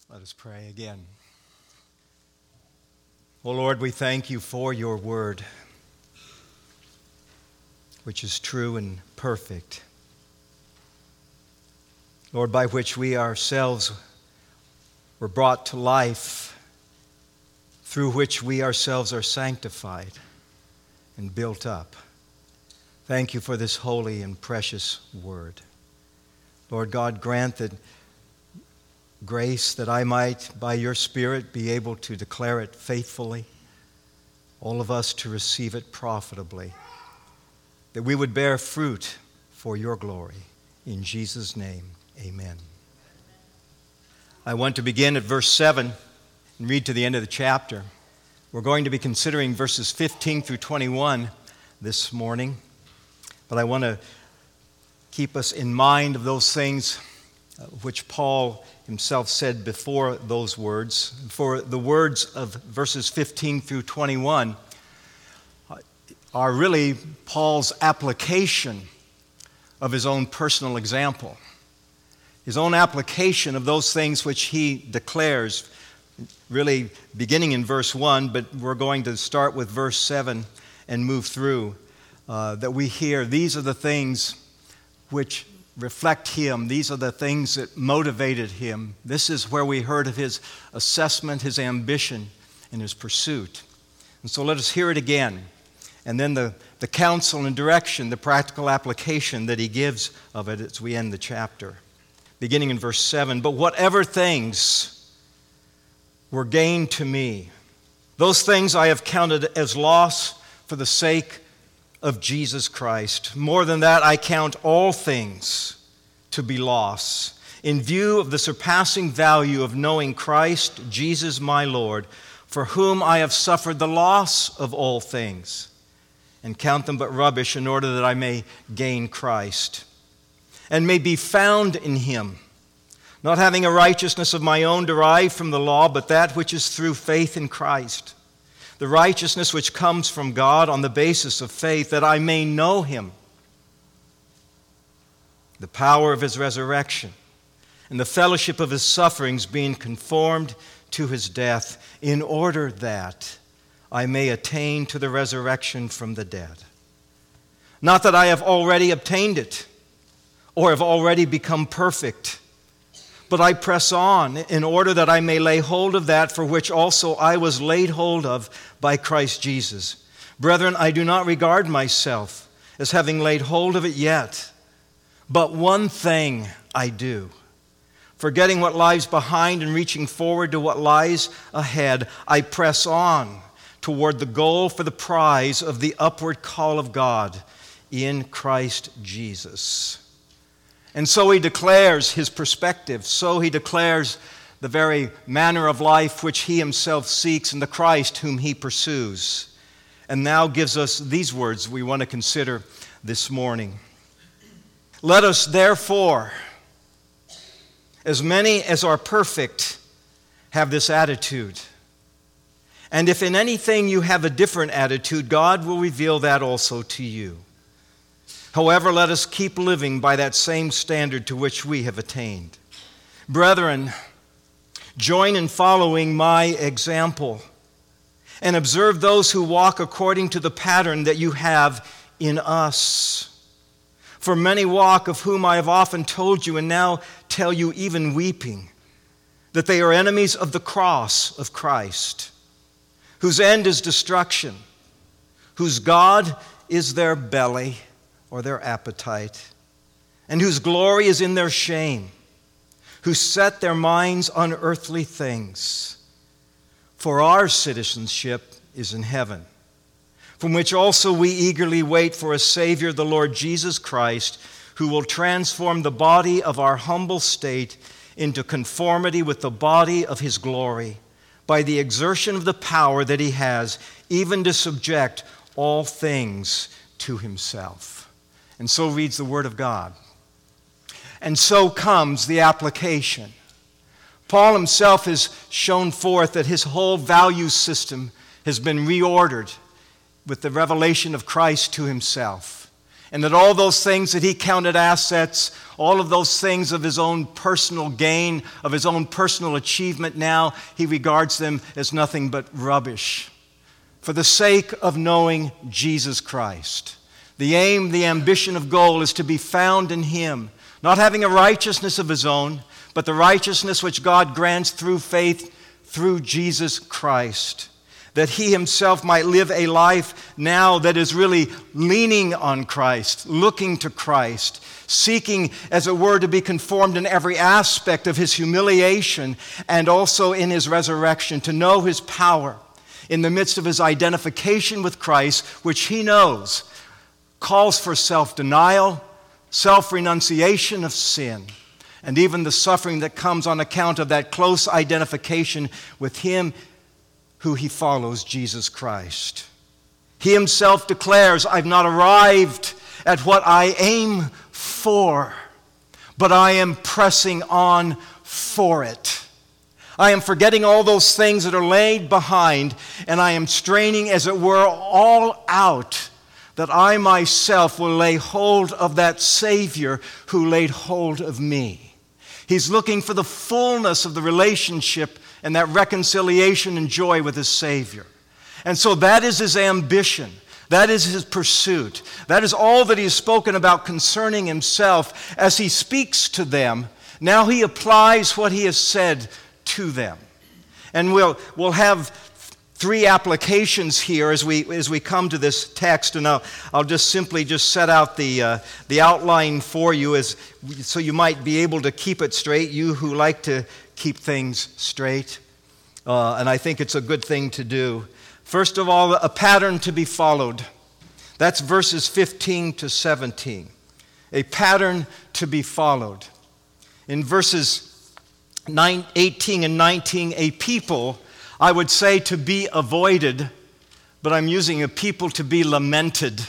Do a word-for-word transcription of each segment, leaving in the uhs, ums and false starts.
Let us pray again. Oh Lord, we thank you for your word, which is true and perfect. Lord, by which we ourselves were brought to life, through which we ourselves are sanctified and built up. Thank you for this holy and precious word. Lord God, grant that grace that I might, by your Spirit, be able to declare it faithfully, all of us to receive it profitably, that we would bear fruit for your glory. In Jesus' name, amen. I want to begin at verse seven and read to the end of the chapter. We're going to be considering verses fifteen through twenty-one this morning, but I want to keep us in mind of those things which Paul himself said before those words. For the words of verses fifteen through twenty-one are really Paul's application of his own personal example, his own application of those things which he declares, really beginning in verse one, but we're going to start with verse seven and move through, uh, that we hear these are the things which reflect him. These are the things that motivated him. This is where we heard of his assessment, his ambition, and his pursuit. And so let us hear it again. And then the, the counsel and direction, the practical application that he gives of it as we end the chapter. Beginning in verse seven, but whatever things were gain to me, those things I have counted as loss for the sake of Jesus Christ. More than that, I count all things to be loss, in view of the surpassing value of knowing Christ, Jesus my Lord, for whom I have suffered the loss of all things, and count them but rubbish in order that I may gain Christ, and may be found in him, not having a righteousness of my own derived from the law, but that which is through faith in Christ, the righteousness which comes from God on the basis of faith, that I may know him, the power of his resurrection, and the fellowship of his sufferings, being conformed to his death, in order that I may attain to the resurrection from the dead. Not that I have already obtained it, or have already become perfect, but I press on in order that I may lay hold of that for which also I was laid hold of by Christ Jesus. Brethren, I do not regard myself as having laid hold of it yet, but one thing I do, forgetting what lies behind and reaching forward to what lies ahead, I press on toward the goal for the prize of the upward call of God in Christ Jesus. And so he declares his perspective. So he declares the very manner of life which he himself seeks in the Christ whom he pursues. And now gives us these words we want to consider this morning. Let us therefore, as many as are perfect, have this attitude. And if in anything you have a different attitude, God will reveal that also to you. However, let us keep living by that same standard to which we have attained. Brethren, join in following my example and observe those who walk according to the pattern that you have in us. For many walk, of whom I have often told you and now tell you even weeping, that they are enemies of the cross of Christ, whose end is destruction, whose God is their belly, or their appetite, and whose glory is in their shame, who set their minds on earthly things. For our citizenship is in heaven, from which also we eagerly wait for a Savior, the Lord Jesus Christ, who will transform the body of our humble state into conformity with the body of his glory, by the exertion of the power that he has, even to subject all things to himself. And so reads the Word of God. And so comes the application. Paul himself has shown forth that his whole value system has been reordered with the revelation of Christ to himself. And that all those things that he counted assets, all of those things of his own personal gain, of his own personal achievement now, he regards them as nothing but rubbish. For the sake of knowing Jesus Christ. The aim, the ambition of goal is to be found in him, not having a righteousness of his own, but the righteousness which God grants through faith through Jesus Christ. That he himself might live a life now that is really leaning on Christ, looking to Christ, seeking, as it were, to be conformed in every aspect of his humiliation and also in his resurrection, to know his power in the midst of his identification with Christ, which he knows calls for self-denial, self-renunciation of sin, and even the suffering that comes on account of that close identification with him who he follows, Jesus Christ. He himself declares, I've not arrived at what I aim for, but I am pressing on for it. I am forgetting all those things that are laid behind, and I am straining, as it were, all out, that I myself will lay hold of that Savior who laid hold of me. He's looking for the fullness of the relationship and that reconciliation and joy with his Savior. And so that is his ambition. That is his pursuit. That is all that he has spoken about concerning himself as he speaks to them. Now he applies what he has said to them. And we'll, we'll have three applications here as we as we come to this text, and I'll, I'll just simply just set out the uh, the outline for you as so you might be able to keep it straight, you who like to keep things straight, uh, and I think it's a good thing to do. First of all, a pattern to be followed. That's verses fifteen to seventeen. A pattern to be followed. In verses eighteen and nineteen, a people, I would say, to be avoided, but I'm using a people to be lamented.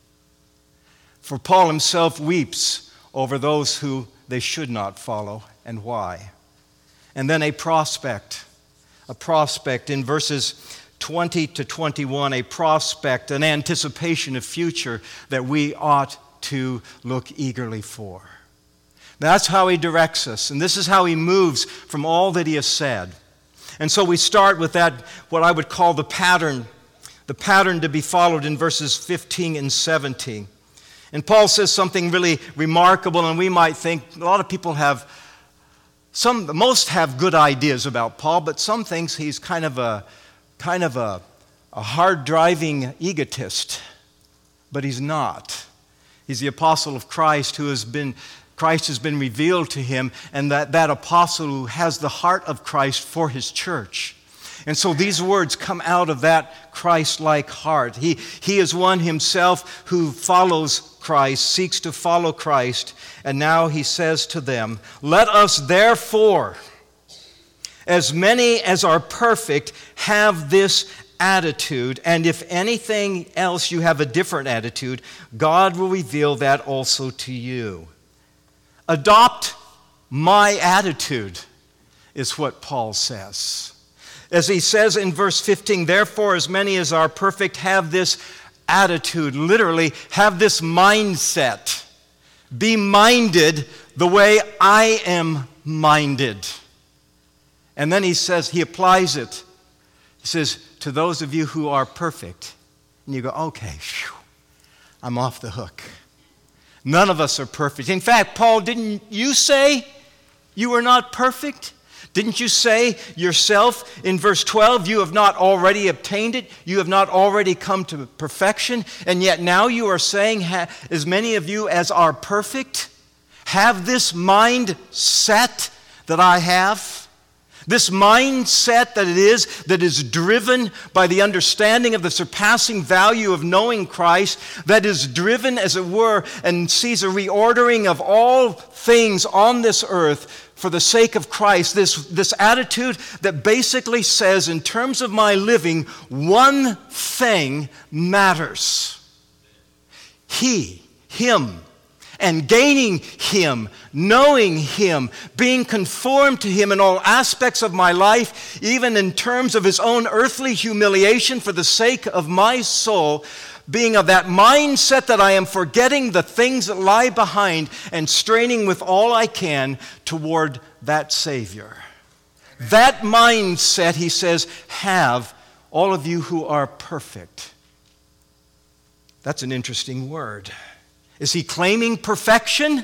For Paul himself weeps over those who they should not follow, and why. And then a prospect, a prospect in verses twenty to twenty-one, a prospect, an anticipation of future that we ought to look eagerly for. That's how he directs us, and this is how he moves from all that he has said. And so we start with that, what I would call the pattern, the pattern to be followed in verses fifteen and seventeen. And Paul says something really remarkable, and we might think a lot of people have, some, most have good ideas about Paul, but some thinks he's kind of a, kind of a, a hard-driving egotist, but he's not. He's the apostle of Christ who has been Christ has been revealed to him, and that, that apostle who has the heart of Christ for his church. And so these words come out of that Christ-like heart. He, he is one himself who follows Christ, seeks to follow Christ, and now he says to them, "Let us therefore, as many as are perfect, have this attitude, and if anything else you have a different attitude, God will reveal that also to you." Adopt my attitude is what Paul says. As he says in verse fifteen, "Therefore, as many as are perfect have this attitude," literally, have this mindset. Be minded the way I am minded. And then he says, he applies it. He says, to those of you who are perfect. And you go, okay, phew, I'm off the hook. None of us are perfect. In fact, Paul, didn't you say you were not perfect? Didn't you say yourself in verse twelve, you have not already obtained it? You have not already come to perfection? And yet now you are saying, as many of you as are perfect, have this mind set that I have? This mindset that it is, that is driven by the understanding of the surpassing value of knowing Christ, that is driven, as it were, and sees a reordering of all things on this earth for the sake of Christ. This, this attitude that basically says, in terms of my living, one thing matters. He, Him, and gaining Him, knowing Him, being conformed to Him in all aspects of my life, even in terms of His own earthly humiliation for the sake of my soul, being of that mindset that I am forgetting the things that lie behind and straining with all I can toward that Savior. That mindset, he says, have all of you who are perfect. That's an interesting word. Is he claiming perfection?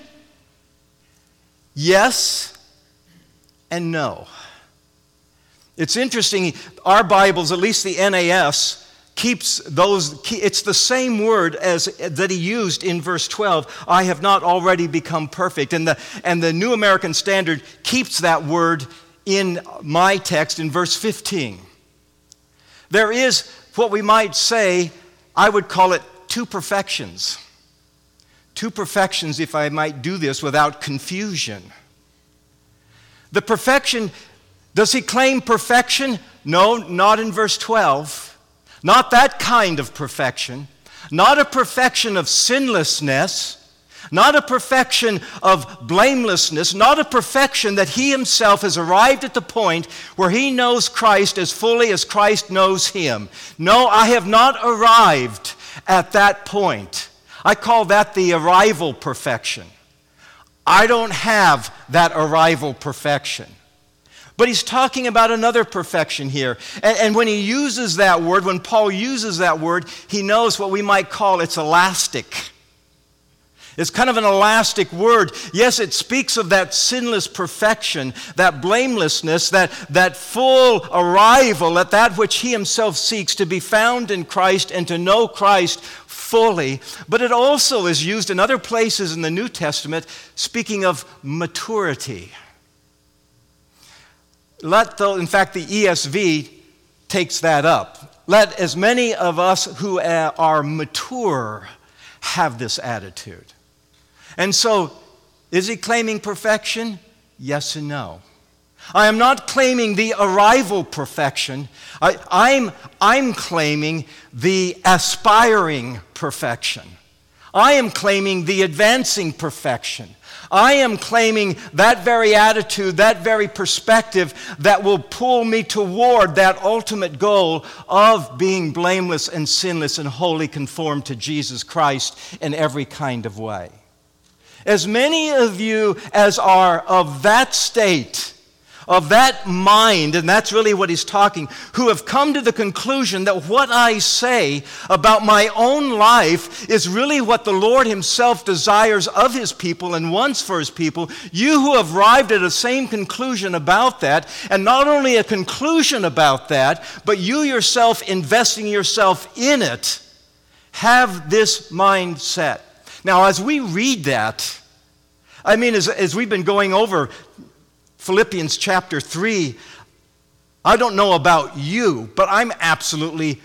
Yes and no. It's interesting, our Bibles, at least the N A S, keeps those, it's the same word as that he used in verse twelve, I have not already become perfect. And the, and the New American Standard keeps that word in my text in verse fifteen. There is what we might say, I would call it two perfections. Two perfections, if I might do this without confusion. The perfection, does he claim perfection? No, not in verse twelve. Not that kind of perfection. Not a perfection of sinlessness. Not a perfection of blamelessness, not a perfection that he himself has arrived at the point where he knows Christ as fully as Christ knows him. No, I have not arrived at that point. I call that the arrival perfection. I don't have that arrival perfection. But he's talking about another perfection here. And, and when he uses that word, when Paul uses that word, he knows what we might call it's elastic. It's kind of an elastic word. Yes, it speaks of that sinless perfection, that blamelessness, that, that full arrival at that which he himself seeks, to be found in Christ and to know Christ fully. But it also is used in other places in the New Testament, speaking of maturity. Let the, in fact, the E S V takes that up. Let as many of us who are mature have this attitude. And so, is he claiming perfection? Yes and no. I am not claiming the arrival perfection. I, I'm, I'm claiming the aspiring perfection. I am claiming the advancing perfection. I am claiming that very attitude, that very perspective that will pull me toward that ultimate goal of being blameless and sinless and wholly conformed to Jesus Christ in every kind of way. As many of you as are of that state, of that mind, and that's really what he's talking, who have come to the conclusion that what I say about my own life is really what the Lord himself desires of his people and wants for his people, you who have arrived at the same conclusion about that, and not only a conclusion about that, but you yourself investing yourself in it, have this mindset. Now, as we read that, I mean, as, as we've been going over Philippians chapter three, I don't know about you, but I'm absolutely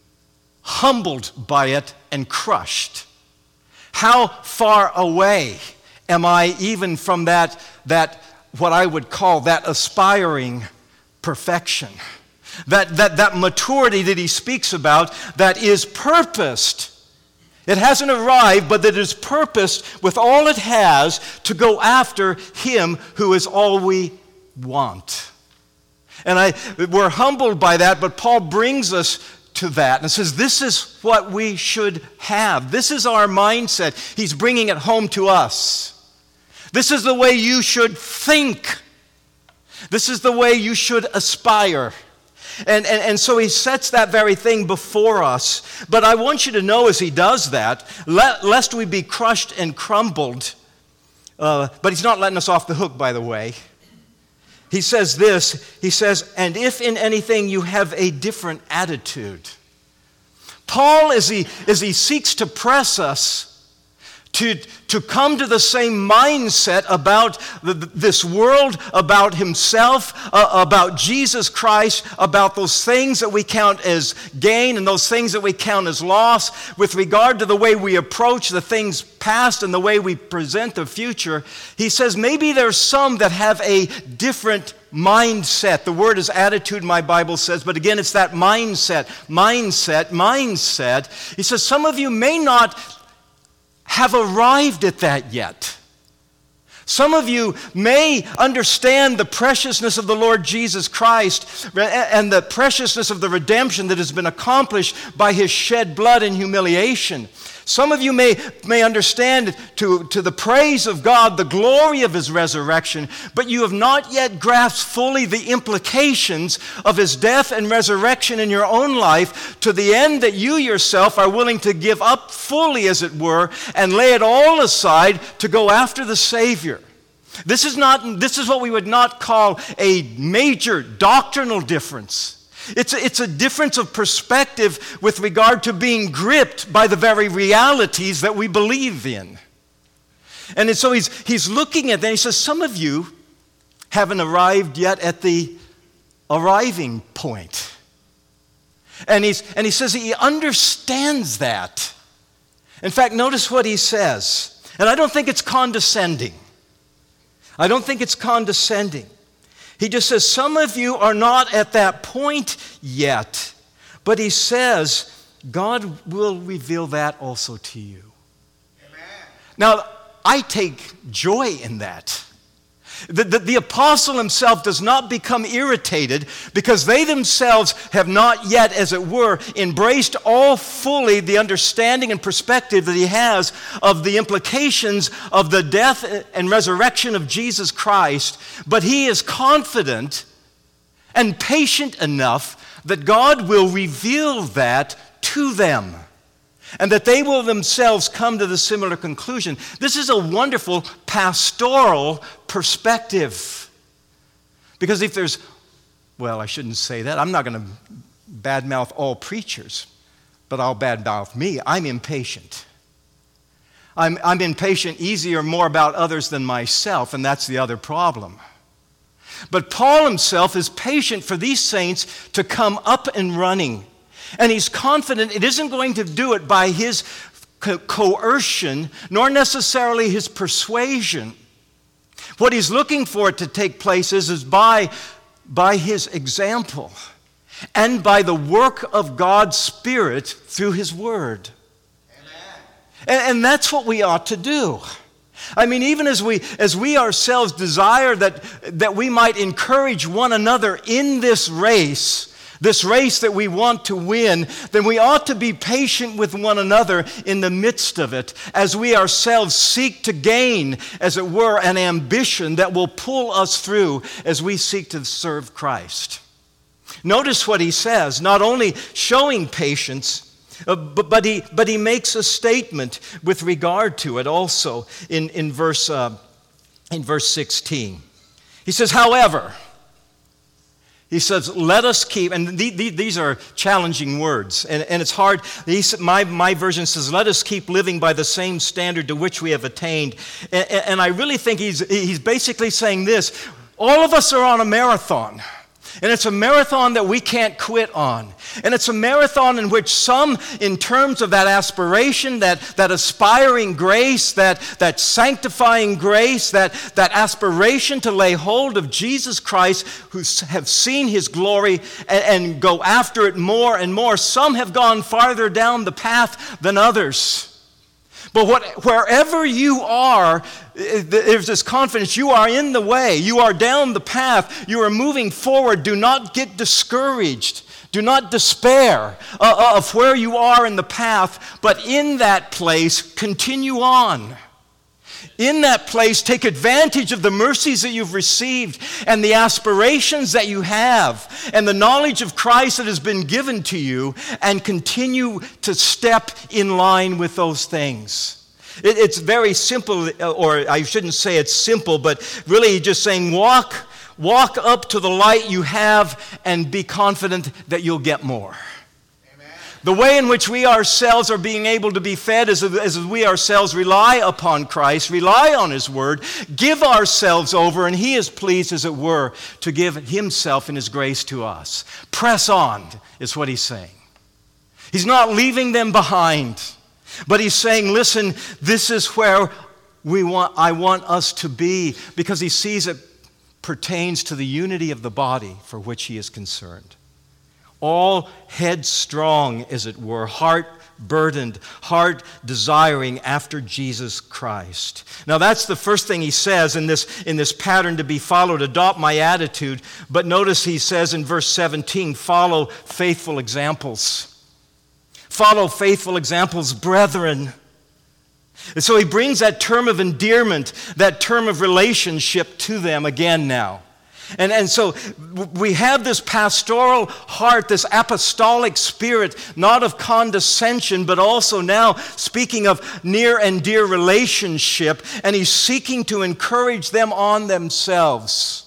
humbled by it and crushed. How far away am I even from that, that what I would call that aspiring perfection? That, that, that maturity that he speaks about that is purposed. It hasn't arrived, but that is purposed with all it has to go after him who is all we want. And I, we're humbled by that, but Paul brings us to that and says this is what we should have. This is our mindset. He's bringing it home to us. This is the way you should think. This is the way you should aspire. And, and, and so he sets that very thing before us. But I want you to know as he does that, le- lest we be crushed and crumbled. Uh, but he's not letting us off the hook, by the way. He says this, he says, and if in anything you have a different attitude. Paul, as he, as he seeks to press us, To, to come to the same mindset about the, this world, about himself, uh, about Jesus Christ, about those things that we count as gain and those things that we count as loss, with regard to the way we approach the things past and the way we present the future. He says maybe there's some that have a different mindset. The word is attitude, my Bible says, but again, it's that mindset, mindset, mindset. He says some of you may not have arrived at that yet. Some of you may understand the preciousness of the Lord Jesus Christ and the preciousness of the redemption that has been accomplished by his shed blood and humiliation. Some of you may, may understand to, to the praise of God the glory of his resurrection, but you have not yet grasped fully the implications of his death and resurrection in your own life, to the end that you yourself are willing to give up fully, as it were, and lay it all aside to go after the Savior. This is not, this is what we would not call a major doctrinal difference. It's a, it's a difference of perspective with regard to being gripped by the very realities that we believe in. And so he's, he's looking at that, and he says, some of you haven't arrived yet at the arriving point. And, he's, and he says he understands that. In fact, notice what he says. And I don't think it's condescending. I don't think it's condescending. He just says, some of you are not at that point yet. But he says, God will reveal that also to you. Amen. Now, I take joy in that. The, the, the apostle himself does not become irritated because they themselves have not yet, as it were, embraced all fully the understanding and perspective that he has of the implications of the death and resurrection of Jesus Christ. But he is confident and patient enough that God will reveal that to them, and that they will themselves come to the similar conclusion. This is a wonderful pastoral perspective. Because if there's, well, I shouldn't say that. I'm not going to badmouth all preachers, but I'll badmouth me. I'm impatient. I'm, I'm impatient easier more about others than myself, and that's the other problem. But Paul himself is patient for these saints to come up and running. And he's confident it isn't going to do it by his co- coercion, nor necessarily his persuasion. What he's looking for it to take place is, is by, by his example and by the work of God's Spirit through his word. Amen. And, and that's what we ought to do. I mean, even as we, as we ourselves desire that, that we might encourage one another in this race, this race that we want to win, then we ought to be patient with one another in the midst of it, as we ourselves seek to gain, as it were, an ambition that will pull us through as we seek to serve Christ. Notice what he says, not only showing patience, uh, but, but, he, but he makes a statement with regard to it also in, in, verse, uh, in verse sixteen. He says, however, he says, let us keep, and the, the, these are challenging words, and, and it's hard. He said, my, my version says, let us keep living by the same standard to which we have attained. And, and I really think he's, he's basically saying this: all of us are on a marathon. And it's a marathon that we can't quit on. And it's a marathon in which some, in terms of that aspiration, that, that aspiring grace, that, that sanctifying grace, that, that aspiration to lay hold of Jesus Christ, who have seen his glory and, and go after it more and more, some have gone farther down the path than others. But what, wherever you are, there's this confidence. You are in the way. You are down the path. You are moving forward. Do not get discouraged. Do not despair uh, of where you are in the path. But in that place, continue on. In that place, take advantage of the mercies that you've received and the aspirations that you have and the knowledge of Christ that has been given to you, and continue to step in line with those things. It, it's very simple, or I shouldn't say it's simple, but really just saying walk, walk up to the light you have and be confident that you'll get more. The way in which we ourselves are being able to be fed is as we ourselves rely upon Christ, rely on his word, give ourselves over, and he is pleased, as it were, to give himself and his grace to us. Press on is what he's saying. He's not leaving them behind, but he's saying, listen, this is where we want, I want us to be, because he sees it pertains to the unity of the body for which he is concerned. all headstrong, as it were, heart burdened, heart desiring after Jesus Christ. Now that's the first thing he says in this, in this pattern to be followed, adopt my attitude. But notice he says in verse seventeen, follow faithful examples. Follow faithful examples, brethren. And so he brings that term of endearment, that term of relationship to them again now. And, and so we have this pastoral heart, this apostolic spirit, not of condescension, but also now speaking of near and dear relationship, and he's seeking to encourage them on themselves.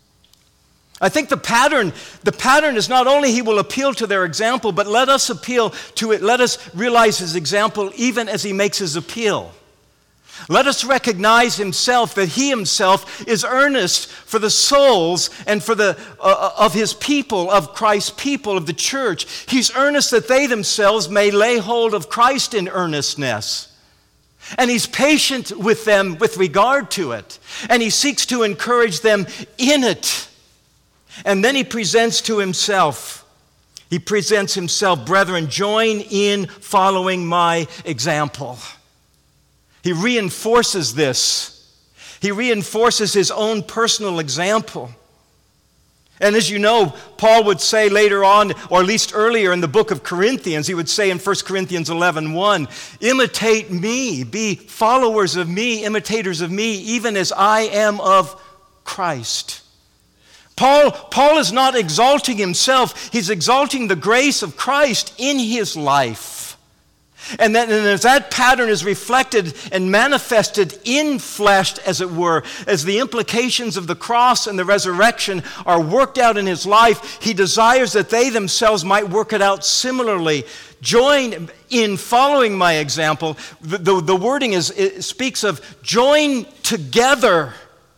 I think the pattern, the pattern is not only he will appeal to their example, but let us appeal to it. Let us realize his example even as he makes his appeal. Let us recognize himself, that he himself is earnest for the souls and for the uh, of his people, of Christ's people, of the church. He's earnest that they themselves may lay hold of Christ in earnestness. And he's patient with them with regard to it. And he seeks to encourage them in it. And then he presents to himself. He presents himself, brethren, join in following my example. He reinforces this. He reinforces his own personal example. And as you know, Paul would say later on, or at least earlier in the book of Corinthians, he would say in First Corinthians eleven one, imitate me, be followers of me, imitators of me, even as I am of Christ. Paul, Paul is not exalting himself. He's exalting the grace of Christ in his life. And, that, and as that pattern is reflected and manifested in flesh, as it were, as the implications of the cross and the resurrection are worked out in his life, he desires that they themselves might work it out similarly. Join in following my example. The, the, the wording is, it speaks of join together.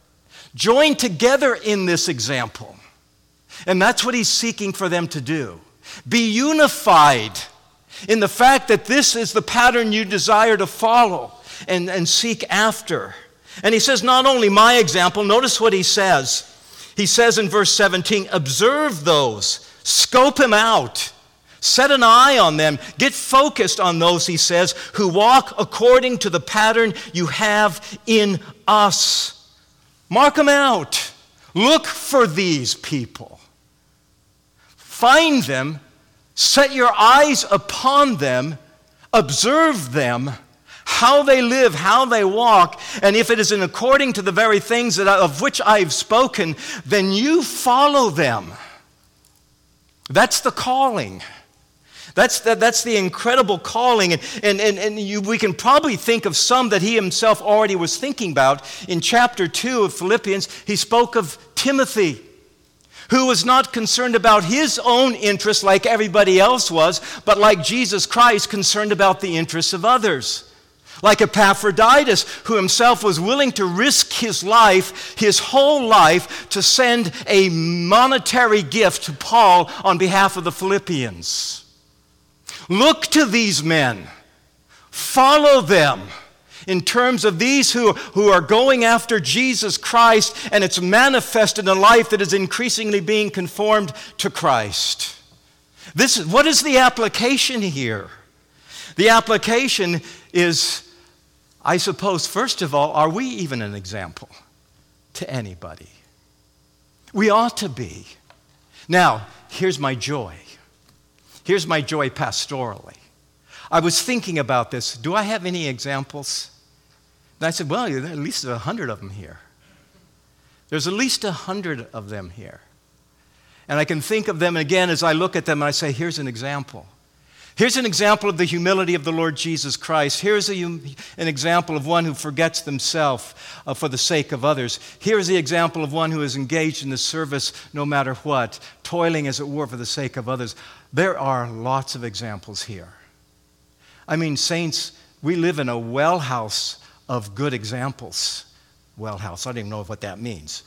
Join together in this example. And that's what he's seeking for them to do. Be unified in the fact that this is the pattern you desire to follow and, and seek after. And he says not only my example, notice what he says. He says in verse seventeen, observe those, scope them out, set an eye on them, get focused on those, he says, who walk according to the pattern you have in us. Mark them out. Look for these people. Find them. Set your eyes upon them. Observe them. How they live, how they walk. And if it is in according to the very things that I, of which I've spoken, then you follow them. That's the calling. That's the, that's the incredible calling. And, and, and, and you, we can probably think of some that he himself already was thinking about. In chapter two of Philippians, he spoke of Timothy, who was not concerned about his own interests like everybody else was, but like Jesus Christ, concerned about the interests of others. Like Epaphroditus, who himself was willing to risk his life, his whole life, to send a monetary gift to Paul on behalf of the Philippians. Look to these men. Follow them in terms of these who, who are going after Jesus Christ, and it's manifested in a life that is increasingly being conformed to Christ. This, what is the application here? The application is, I suppose, first of all, are we even an example to anybody? We ought to be. Now, here's my joy. Here's my joy pastorally. I was thinking about this. Do I have any examples? And I said, well, there are at least a hundred of them here. There's at least a hundred of them here. And I can think of them again as I look at them and I say, here's an example. Here's an example of the humility of the Lord Jesus Christ. Here's a, an example of one who forgets themselves uh, for the sake of others. Here's the example of one who is engaged in the service no matter what, toiling as it were for the sake of others. There are lots of examples here. I mean, saints, we live in a well house of good examples. Well house, I don't even know what that means.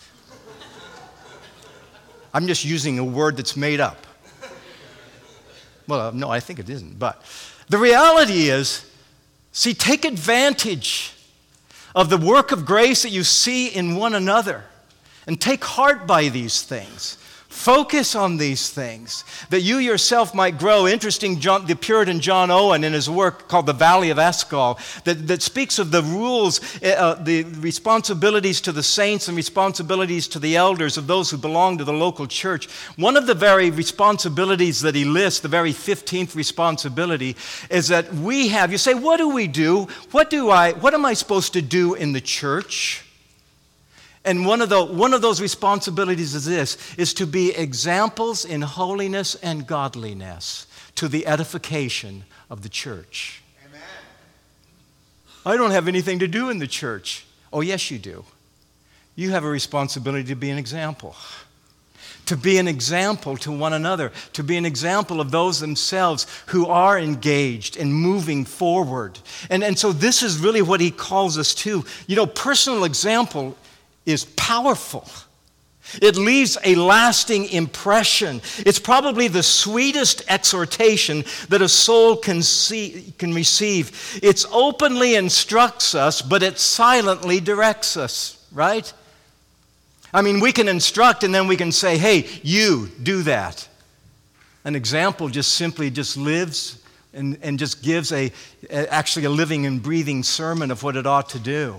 I'm just using a word that's made up. Well, no, I think it isn't. But the reality is, see, take advantage of the work of grace that you see in one another and take heart by these things. Focus on these things, that you yourself might grow. Interesting, John, the Puritan John Owen in his work called The Valley of Eschol, that, that speaks of the rules, uh, the responsibilities to the saints and responsibilities to the elders of those who belong to the local church. One of the very responsibilities that he lists, the very fifteenth responsibility, is that we have, you say, what do we do? What do I, what am I supposed to do in the church? And one of, the, one of those responsibilities is this, is to be examples in holiness and godliness to the edification of the church. Amen. I don't have anything to do in the church. Oh, yes, you do. You have a responsibility to be an example. To be an example to one another. To be an example of those themselves who are engaged and moving forward. And, and so this is really what he calls us to. You know, personal example is powerful. It leaves a lasting impression. It's probably the sweetest exhortation that a soul can see, can receive. It openly instructs us, but it silently directs us, right? I mean, we can instruct and then we can say, hey, you do that. An example just simply just lives and, and just gives a actually a living and breathing sermon of what it ought to do.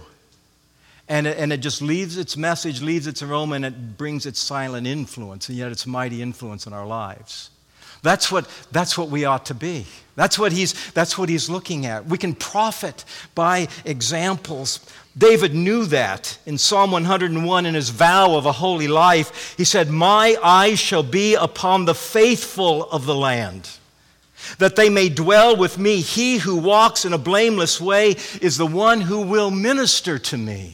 And it, and it just leaves its message, leaves its aroma, and it brings its silent influence, and yet its mighty influence in our lives. That's what, that's what we ought to be. That's what he's, that's what he's looking at. We can profit by examples. David knew that in Psalm one hundred one, in his vow of a holy life. He said, my eyes shall be upon the faithful of the land, that they may dwell with me. He who walks in a blameless way is the one who will minister to me.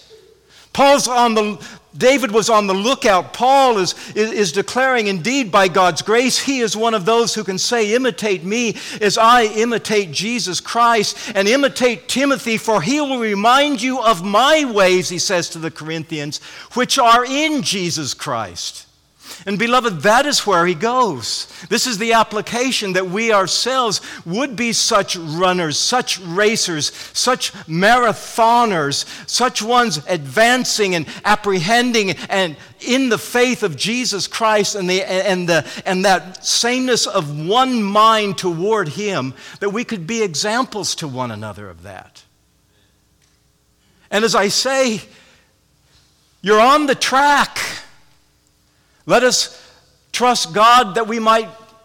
Paul's on the, David was on the lookout. Paul is, is, is declaring, indeed, by God's grace, he is one of those who can say, imitate me as I imitate Jesus Christ, and imitate Timothy, for he will remind you of my ways, he says to the Corinthians, which are in Jesus Christ. And beloved, that is where he goes. This is the application, that we ourselves would be such runners, such racers, such marathoners, such ones advancing and apprehending and in the faith of Jesus Christ and, the, and, the, and that sameness of one mind toward him, that we could be examples to one another of that. And as I say, you're on the track. Let us trust God that we might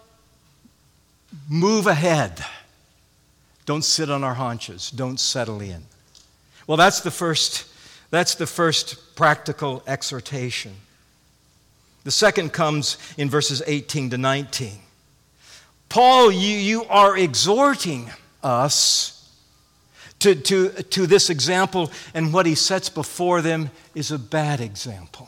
move ahead. Don't sit on our haunches. Don't settle in. Well, that's the first, that's the first practical exhortation. The second comes in verses eighteen to nineteen. Paul, you, you are exhorting us to, to, to this example, and what he sets before them is a bad example.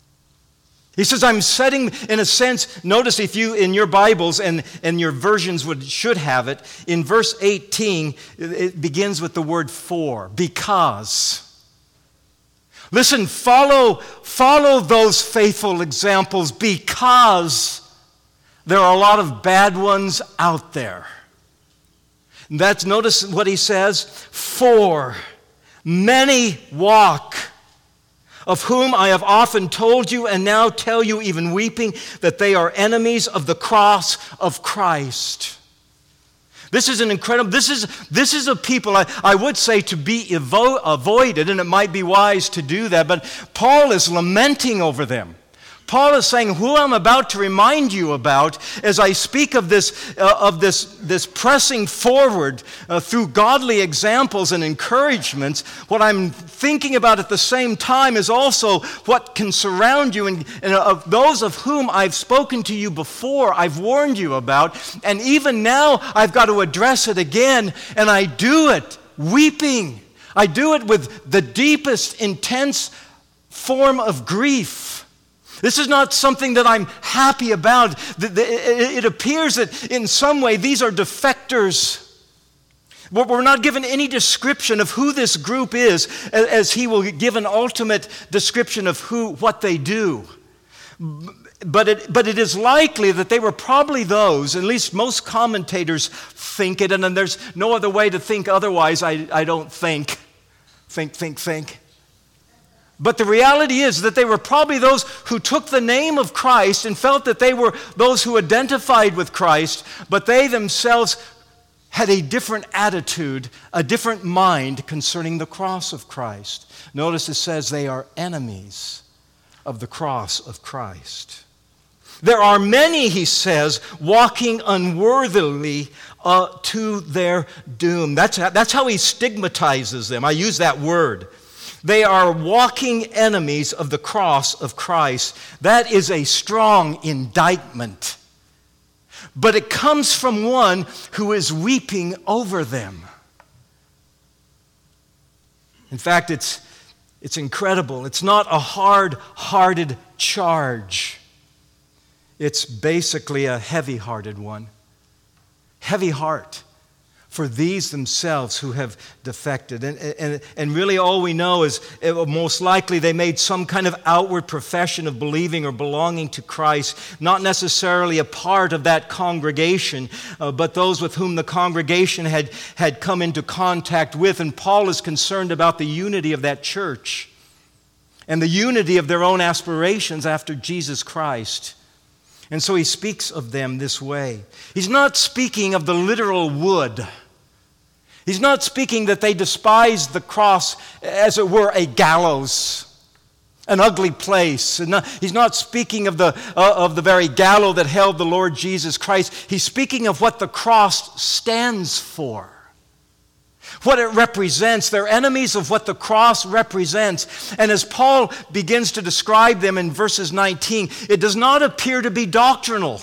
He says, I'm setting, in a sense, notice if you, in your Bibles, and, and your versions would should have it, in verse eighteen, it begins with the word for, because. Listen, follow, follow those faithful examples, because there are a lot of bad ones out there. And that's, notice what he says, for many walk, of whom I have often told you, and now tell you even weeping, that they are enemies of the cross of Christ. This is an incredible, this is, this is a people, I, I would say, to be evo- avoided, and it might be wise to do that, but Paul is lamenting over them. Paul is saying, who I'm about to remind you about as I speak of this, uh, of this, this pressing forward uh, through godly examples and encouragements, what I'm thinking about at the same time is also what can surround you, and, and of those of whom I've spoken to you before, I've warned you about, and even now I've got to address it again, and I do it weeping. I do it with the deepest, intense form of grief. This is not something that I'm happy about. It appears that in some way these are defectors. We're not given any description of who this group is, as he will give an ultimate description of who, what they do. But it, but it is likely that they were probably those, at least most commentators think it, and then there's no other way to think otherwise, I, I don't think. Think, think, think. But the reality is that they were probably those who took the name of Christ and felt that they were those who identified with Christ, but they themselves had a different attitude, a different mind concerning the cross of Christ. Notice it says they are enemies of the cross of Christ. There are many, he says, walking unworthily uh, to their doom. That's how, that's how he stigmatizes them. I use that word. They are walking enemies of the cross of Christ. That is a strong indictment. But it comes from one who is weeping over them. In fact, it's, it's incredible. It's not a hard-hearted charge. It's basically a heavy-hearted one. Heavy heart for these themselves who have defected. And, and, and really all we know is it, most likely they made some kind of outward profession of believing or belonging to Christ, not necessarily a part of that congregation, uh, but those with whom the congregation had, had come into contact with. And Paul is concerned about the unity of that church and the unity of their own aspirations after Jesus Christ. And so he speaks of them this way. He's not speaking of the literal wood. He's not speaking that they despised the cross as it were a gallows, an ugly place. And not, he's not speaking of the, uh, of the very gallows that held the Lord Jesus Christ. He's speaking of what the cross stands for, what it represents. They're enemies of what the cross represents. And as Paul begins to describe them in verses nineteen, it does not appear to be doctrinal.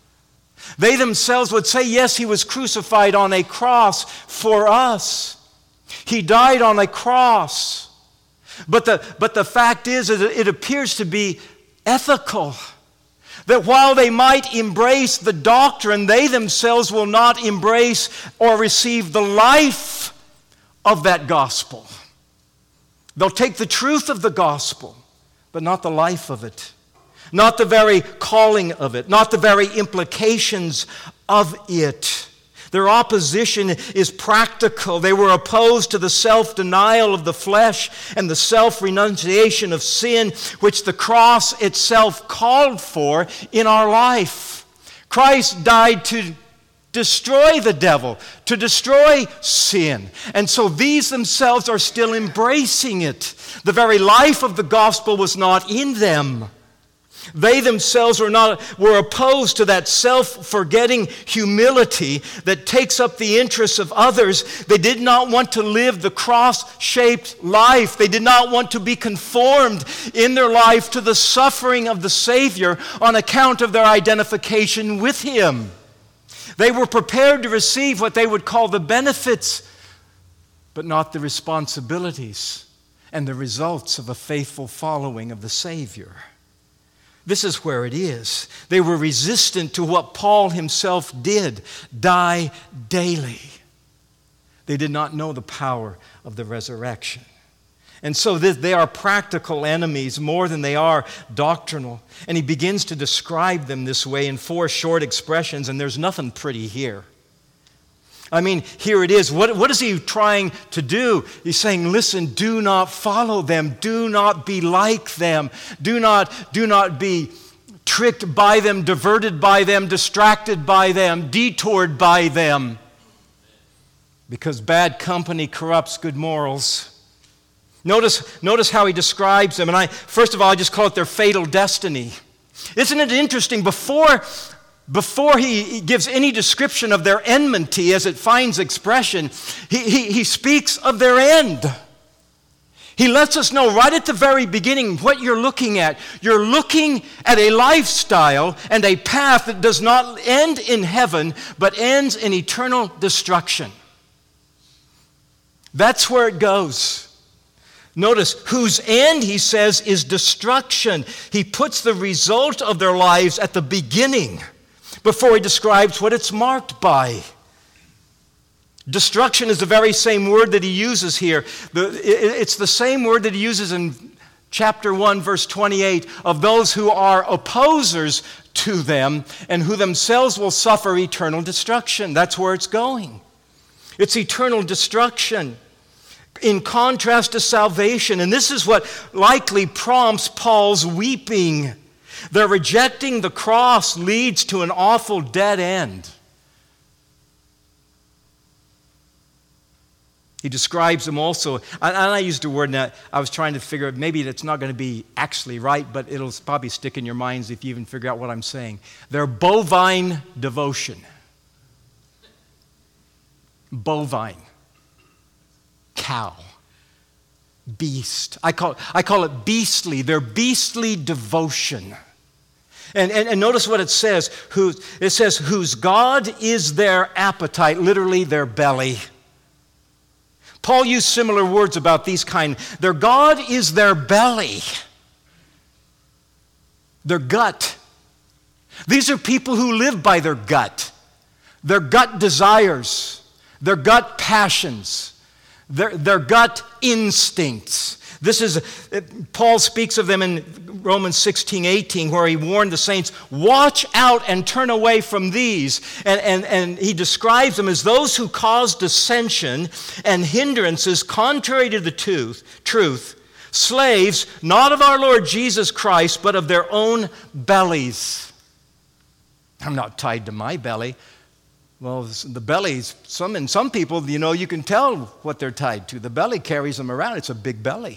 They themselves would say, yes, he was crucified on a cross for us. He died on a cross. But the, but the fact is that it appears to be ethical. That while they might embrace the doctrine, they themselves will not embrace or receive the life of that gospel. They'll take the truth of the gospel, but not the life of it. Not the very calling of it, not the very implications of it. Their opposition is practical. They were opposed to the self-denial of the flesh and the self-renunciation of sin, which the cross itself called for in our life. Christ died to destroy the devil, to destroy sin. And so these themselves are still embracing it. The very life of the gospel was not in them. They themselves were not were opposed to that self-forgetting humility that takes up the interests of others. They did not want to live the cross-shaped life. They did not want to be conformed in their life to the suffering of the Savior on account of their identification with Him. They were prepared to receive what they would call the benefits, but not the responsibilities and the results of a faithful following of the Savior. This is where it is. They were resistant to what Paul himself did, die daily. They did not know the power of the resurrection. And so they are practical enemies more than they are doctrinal. And he begins to describe them this way in four short expressions, and there's nothing pretty here. I mean, here it is. What, what is he trying to do? He's saying, listen, do not follow them. Do not be like them. Do not, do not be tricked by them, diverted by them, distracted by them, detoured by them. Because bad company corrupts good morals. Notice, notice how he describes them. And I, first of all, I just call it their fatal destiny. Isn't it interesting? Before... Before he gives any description of their enmity as it finds expression, he, he, he speaks of their end. He lets us know right at the very beginning what you're looking at. You're looking at a lifestyle and a path that does not end in heaven, but ends in eternal destruction. That's where it goes. Notice, whose end, he says, is destruction. He puts the result of their lives at the beginning, before he describes what it's marked by. Destruction is the very same word that he uses here. It's the same word that he uses in chapter one, verse twenty-eight, of those who are opposers to them and who themselves will suffer eternal destruction. That's where it's going. It's eternal destruction. in contrast to salvation. And this is what likely prompts Paul's weeping. Their rejecting the cross leads to an awful dead end. He describes them also, and I used a word that I was trying to figure out, maybe it's not going to be actually right, but it'll probably stick in your minds if you even figure out what I'm saying. Their bovine devotion. Bovine. Cow. Beast. I call, I call it beastly. Their beastly devotion. And, and, and notice what it says. Who, it says, whose God is their appetite, literally their belly. Paul used similar words about these kind. Their God is their belly, their gut. These are people who live by their gut, their gut desires, their gut passions, their, their gut instincts. This is, Paul speaks of them in Romans sixteen, eighteen, where he warned the saints, watch out and turn away from these. And, and, and he describes them as those who cause dissension and hindrances contrary to the truth, truth, slaves, not of our Lord Jesus Christ, but of their own bellies. I'm not tied to my belly. Well, the bellies, some in some people, you know, you can tell what they're tied to. The belly carries them around. It's a big belly.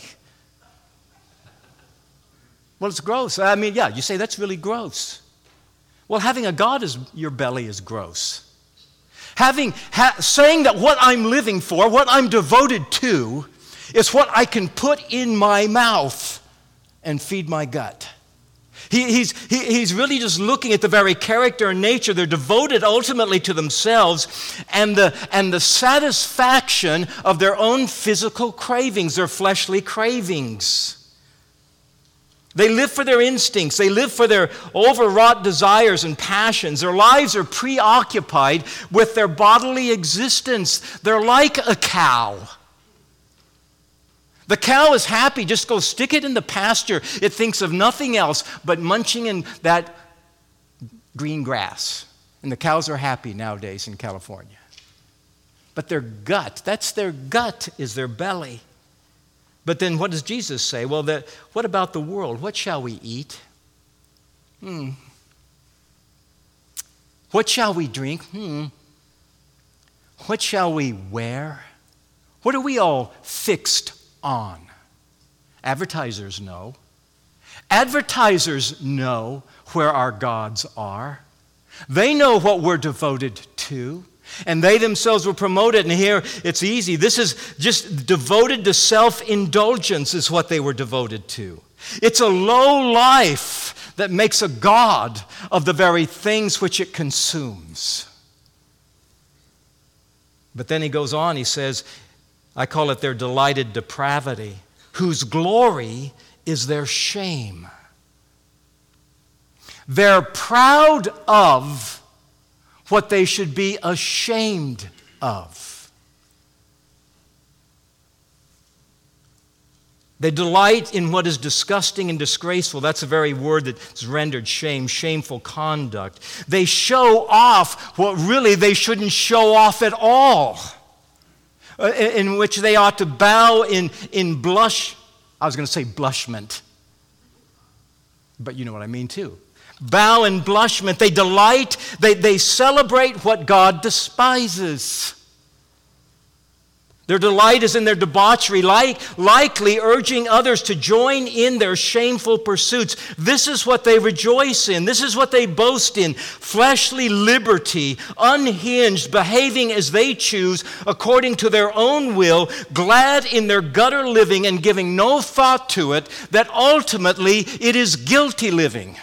Well, it's gross. I mean, yeah, you say that's really gross. Well, having a God as your belly is gross. Having, ha, saying that what I'm living for, what I'm devoted to, is what I can put in my mouth and feed my gut. He, he's, he, he's really just looking at the very character and nature. They're devoted ultimately to themselves and the, and the satisfaction of their own physical cravings, their fleshly cravings. They live for their instincts. They live for their overwrought desires and passions. Their lives are preoccupied with their bodily existence. They're like a cow. The cow is happy. Just go stick it in the pasture. It thinks of nothing else but munching in that green grass. And the cows are happy nowadays in California. But their gut, that's their gut, is their belly. But then what does Jesus say? Well, that, what about the world? What shall we eat? Hmm. What shall we drink? Hmm. What shall we wear? What are we all fixed on? Advertisers know. Advertisers know where our gods are. They know what we're devoted to. And they themselves will promote it. And here it's easy. This is just devoted to self-indulgence is what they were devoted to. It's a low life that makes a god of the very things which it consumes. But then he goes on, he says, I call it their delighted depravity, whose glory is their shame. They're proud of what they should be ashamed of. They delight in what is disgusting and disgraceful. That's a very word that's rendered shame, shameful conduct. They show off what really they shouldn't show off at all, in which they ought to bow in, in blush. I was going to say blushment, but you know what I mean too. Bow and blushment. They delight, they, they celebrate what God despises. Their delight is in their debauchery, like, likely urging others to join in their shameful pursuits. This is what they rejoice in. This is what they boast in. Fleshly liberty, unhinged, behaving as they choose according to their own will, glad in their gutter living and giving no thought to it, that ultimately it is guilty living.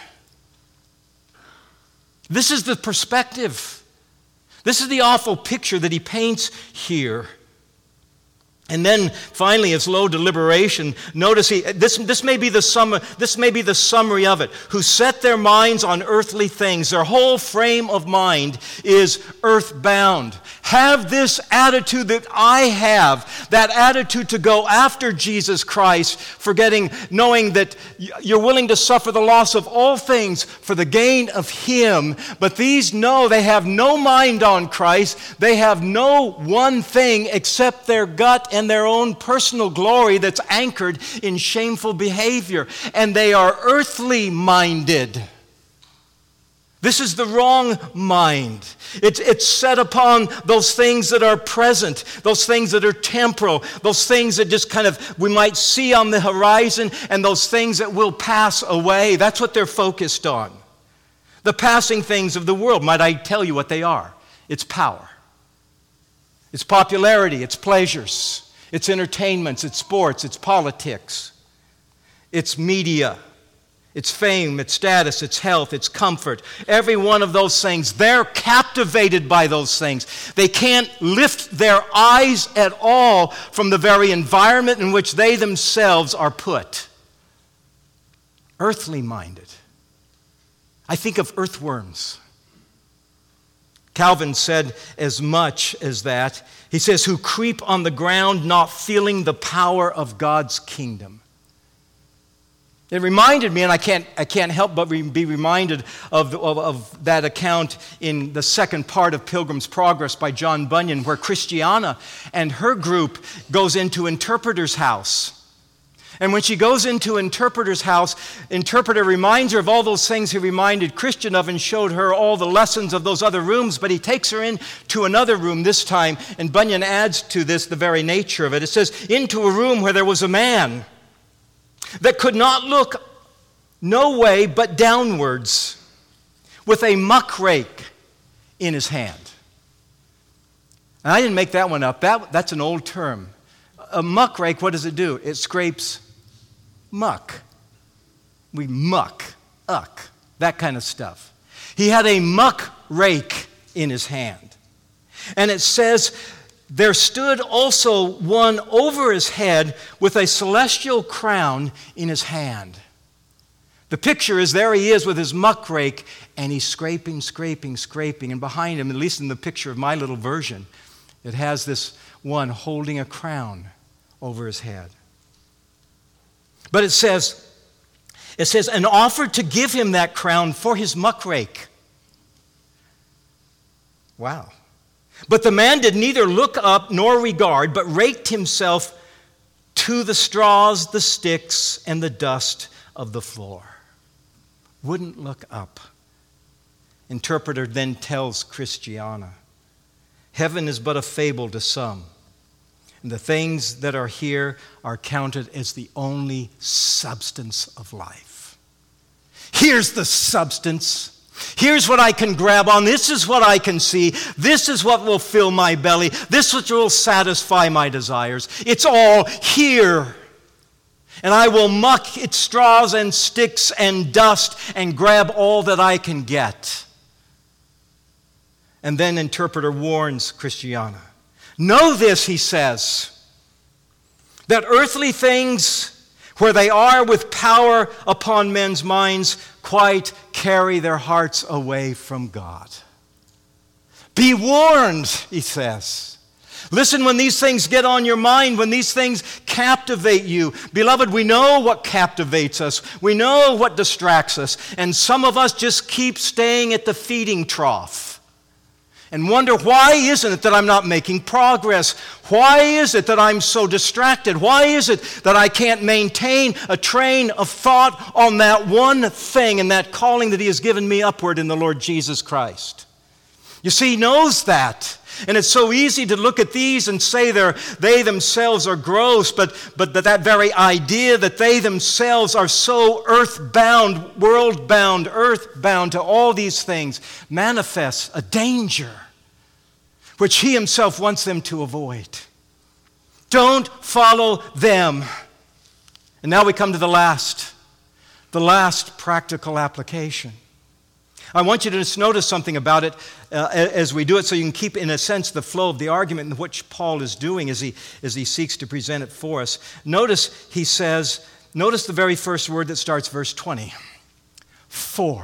This is the perspective. This is the awful picture that he paints here. And then finally, it's low deliberation. Notice he, this, this, may be the sum, this may be the summary of it. Who set their minds on earthly things. Their whole frame of mind is earthbound. Have this attitude that I have, that attitude to go after Jesus Christ, forgetting, knowing that you're willing to suffer the loss of all things for the gain of Him. But these know they have no mind on Christ. They have no one thing except their gut and and their own personal glory that's anchored in shameful behavior. And they are earthly minded. This is the wrong mind. It's, it's set upon those things that are present, those things that are temporal, those things that just kind of we might see on the horizon, and those things that will pass away. That's what they're focused on. The passing things of the world. Might I tell you what they are? It's power. It's popularity. It's pleasures. It's entertainments. It's sports. It's politics. It's media. It's fame, it's status, it's health, it's comfort. Every one of those things, they're captivated by those things. They can't lift their eyes at all from the very environment in which they themselves are put. Earthly minded. I think of earthworms. Calvin said as much as that. He says, who creep on the ground not feeling the power of God's kingdom. It reminded me, and I can't, I can't help but be reminded of, of, of that account in the second part of Pilgrim's Progress by John Bunyan, where Christiana and her group goes into Interpreter's house. And when she goes into Interpreter's house, Interpreter reminds her of all those things he reminded Christian of and showed her all the lessons of those other rooms, but he takes her into another room this time, and Bunyan adds to this the very nature of it. It says, into a room where there was a man that could not look no way but downwards, with a muckrake in his hand. And I didn't make that one up. That, that's an old term. A muckrake, what does it do? It scrapes muck. We muck, uck, that kind of stuff. He had a muck rake in his hand. And it says, there stood also one over his head with a celestial crown in his hand. The picture is there he is with his muck rake, and he's scraping, scraping, scraping. And behind him, at least in the picture of my little version, it has this one holding a crown over his head. But it says, it says, and offered to give him that crown for his muck rake. Wow. But the man did neither look up nor regard, but raked himself to the straws, the sticks, and the dust of the floor. Wouldn't look up. Interpreter then tells Christiana, heaven is but a fable to some, and the things that are here are counted as the only substance of life. Here's the substance. Here's what I can grab on. This is what I can see. This is what will fill my belly. This is what will satisfy my desires. It's all here. And I will muck its straws and sticks and dust and grab all that I can get. And then Interpreter warns Christiana. Know this, he says, that earthly things, where they are with power upon men's minds, quite carry their hearts away from God. Be warned, he says. Listen, when these things get on your mind, when these things captivate you. Beloved, we know what captivates us. We know what distracts us. And some of us just keep staying at the feeding trough and wonder, why isn't it that I'm not making progress? Why is it that I'm so distracted? Why is it that I can't maintain a train of thought on that one thing and that calling that he has given me upward in the Lord Jesus Christ? You see, he knows that. And it's so easy to look at these and say they're, they themselves are gross, but, but that very idea that they themselves are so earthbound, world-bound, earthbound to all these things manifests a danger which he himself wants them to avoid. Don't follow them. And now we come to the last, the last practical application. I want you to just notice something about it uh, as we do it, so you can keep, in a sense, the flow of the argument in which Paul is doing as he, as he seeks to present it for us. Notice he says, notice the very first word that starts verse twenty. For.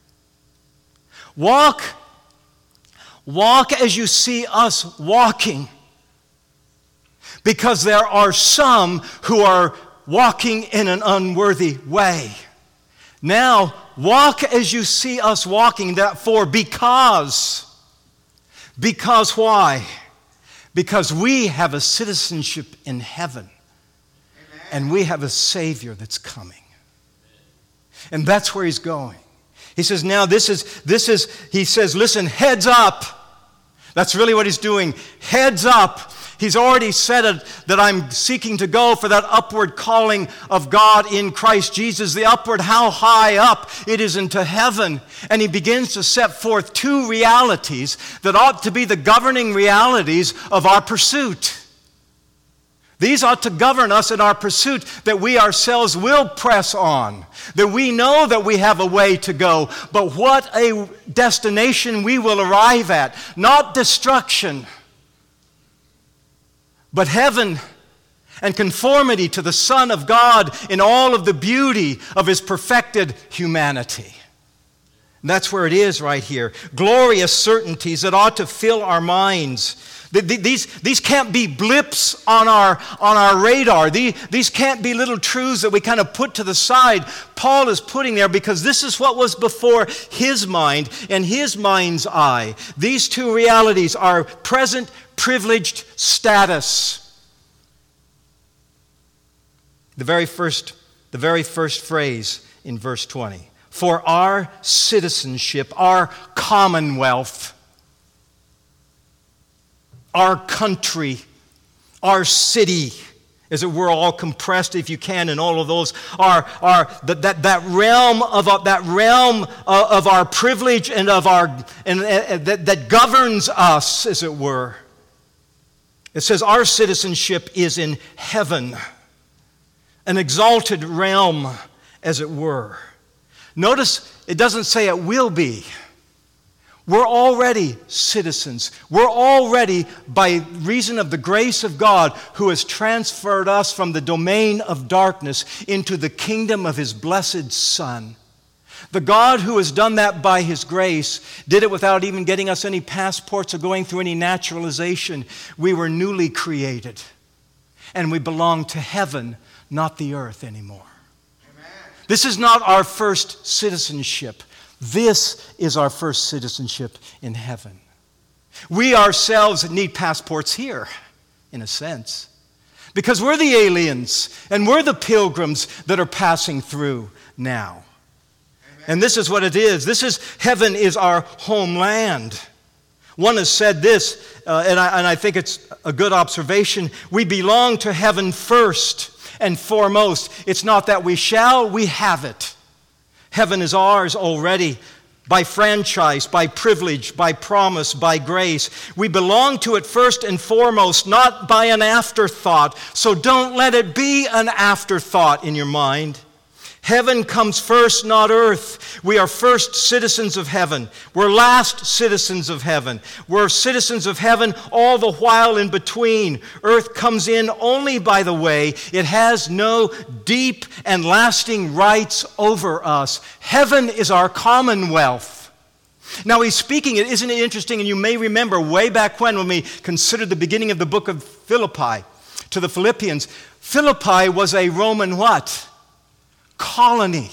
Walk, walk as you see us walking, because there are some who are walking in an unworthy way. Now, walk as you see us walking, that for because. Because why? Because we have a citizenship in heaven. Amen. And we have a Savior that's coming. And that's where he's going. He says, now this is, this is, he says, listen, heads up. That's really what he's doing. Heads up. He's already said it, that I'm seeking to go for that upward calling of God in Christ Jesus. The upward, how high up? It is into heaven. And he begins to set forth two realities that ought to be the governing realities of our pursuit. These ought to govern us in our pursuit, that we ourselves will press on, that we know that we have a way to go, but what a destination we will arrive at. Not destruction, but heaven and conformity to the Son of God in all of the beauty of his perfected humanity. And that's where it is right here. Glorious certainties that ought to fill our minds. These, these can't be blips on our, on our radar. These, these can't be little truths that we kind of put to the side. Paul is putting there because this is what was before his mind and his mind's eye. These two realities are present privileged status. The very first, the very first phrase in verse twenty. For our citizenship, our commonwealth, our country, our city, as it were, all compressed, if you can, in all of those, are, are that, that, that realm of uh, that realm uh, of our privilege and of our and uh, that, that governs us, as it were. It says our citizenship is in heaven, an exalted realm, as it were. Notice it doesn't say it will be. We're already citizens. We're already, by reason of the grace of God, who has transferred us from the domain of darkness into the kingdom of his blessed Son. The God who has done that by his grace did it without even getting us any passports or going through any naturalization. We were newly created, and we belong to heaven, not the earth anymore. Amen. This is not our first citizenship. This is our first citizenship in heaven. We ourselves need passports here, in a sense, because we're the aliens and we're the pilgrims that are passing through now. Amen. And this is what it is. This is, heaven is our homeland. One has said this, uh, and, I, and I think it's a good observation. We belong to heaven first and foremost. It's not that we shall, we have it. Heaven is ours already by franchise, by privilege, by promise, by grace. We belong to it first and foremost, not by an afterthought. So don't let it be an afterthought in your mind. Heaven comes first, not earth. We are first citizens of heaven. We're last citizens of heaven. We're citizens of heaven all the while in between. Earth comes in only by the way. It has no deep and lasting rights over us. Heaven is our commonwealth. Now he's speaking, isn't it interesting? And you may remember way back when, when we considered the beginning of the book of Philippi to the Philippians. Philippi was a Roman what? Colony.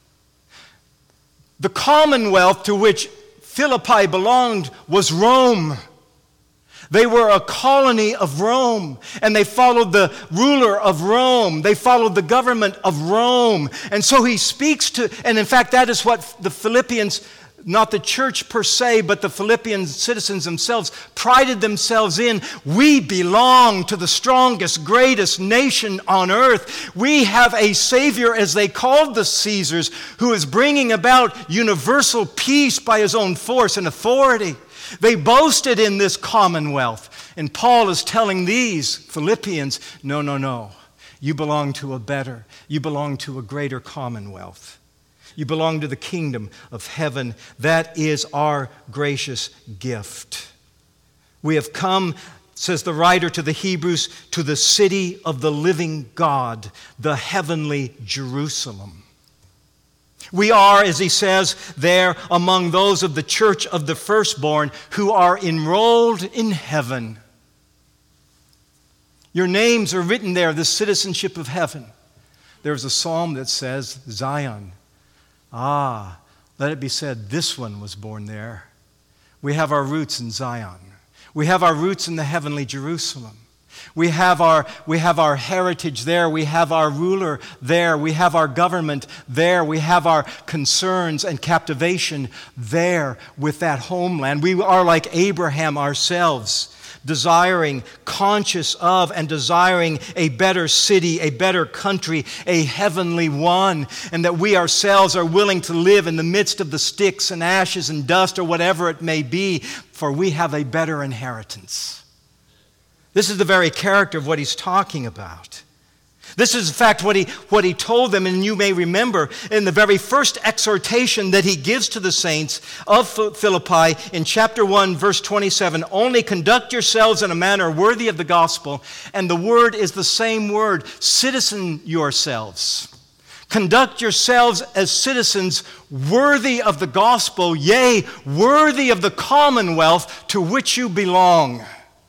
The commonwealth to which Philippi belonged was Rome. They were a colony of Rome, and they followed the ruler of Rome. They followed the government of Rome. And so he speaks to, and in fact that is what the Philippians, not the church per se, but the Philippian citizens themselves prided themselves in. We belong to the strongest, greatest nation on earth. We have a Savior, as they called the Caesars, who is bringing about universal peace by his own force and authority. They boasted in this commonwealth. And Paul is telling these Philippians, no, no, no. You belong to a better, you belong to a greater commonwealth. You belong to the kingdom of heaven. That is our gracious gift. We have come, says the writer to the Hebrews, to the city of the living God, the heavenly Jerusalem. We are, as he says there, among those of the church of the firstborn who are enrolled in heaven. Your names are written there, the citizenship of heaven. There's a psalm that says, Zion. Ah, let it be said, this one was born there. We have our roots in Zion. We have our roots in the heavenly Jerusalem. We have our, we have our heritage there. We have our ruler there. We have our government there. We have our concerns and captivation there with that homeland. We are like Abraham ourselves, desiring, conscious of, and desiring a better city, a better country, a heavenly one, and that we ourselves are willing to live in the midst of the sticks and ashes and dust or whatever it may be, for we have a better inheritance. This is the very character of what he's talking about. This is, in fact, what he, what he told them, and you may remember in the very first exhortation that he gives to the saints of Philippi in chapter one, verse twenty-seven, only conduct yourselves in a manner worthy of the gospel, and the word is the same word, citizen yourselves. Conduct yourselves as citizens worthy of the gospel, yea, worthy of the commonwealth to which you belong.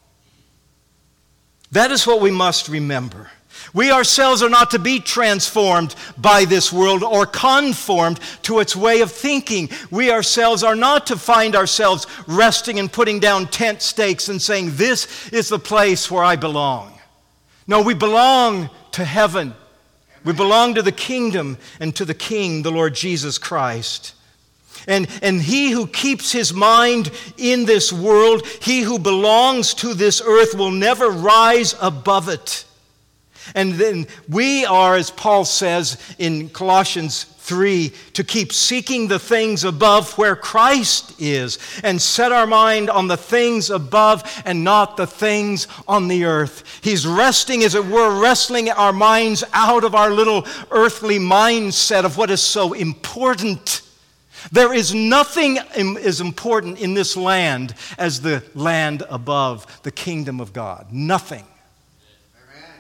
That is what we must remember. We ourselves are not to be transformed by this world or conformed to its way of thinking. We ourselves are not to find ourselves resting and putting down tent stakes and saying, this is the place where I belong. No, we belong to heaven. We belong to the kingdom and to the King, the Lord Jesus Christ. And, and he who keeps his mind in this world, he who belongs to this earth, will never rise above it. And then we are, as Paul says in Colossians three, to keep seeking the things above where Christ is, and set our mind on the things above and not the things on the earth. He's resting, as it were, wrestling our minds out of our little earthly mindset of what is so important. There is nothing as important in this land as the land above, the kingdom of God. Nothing. Amen.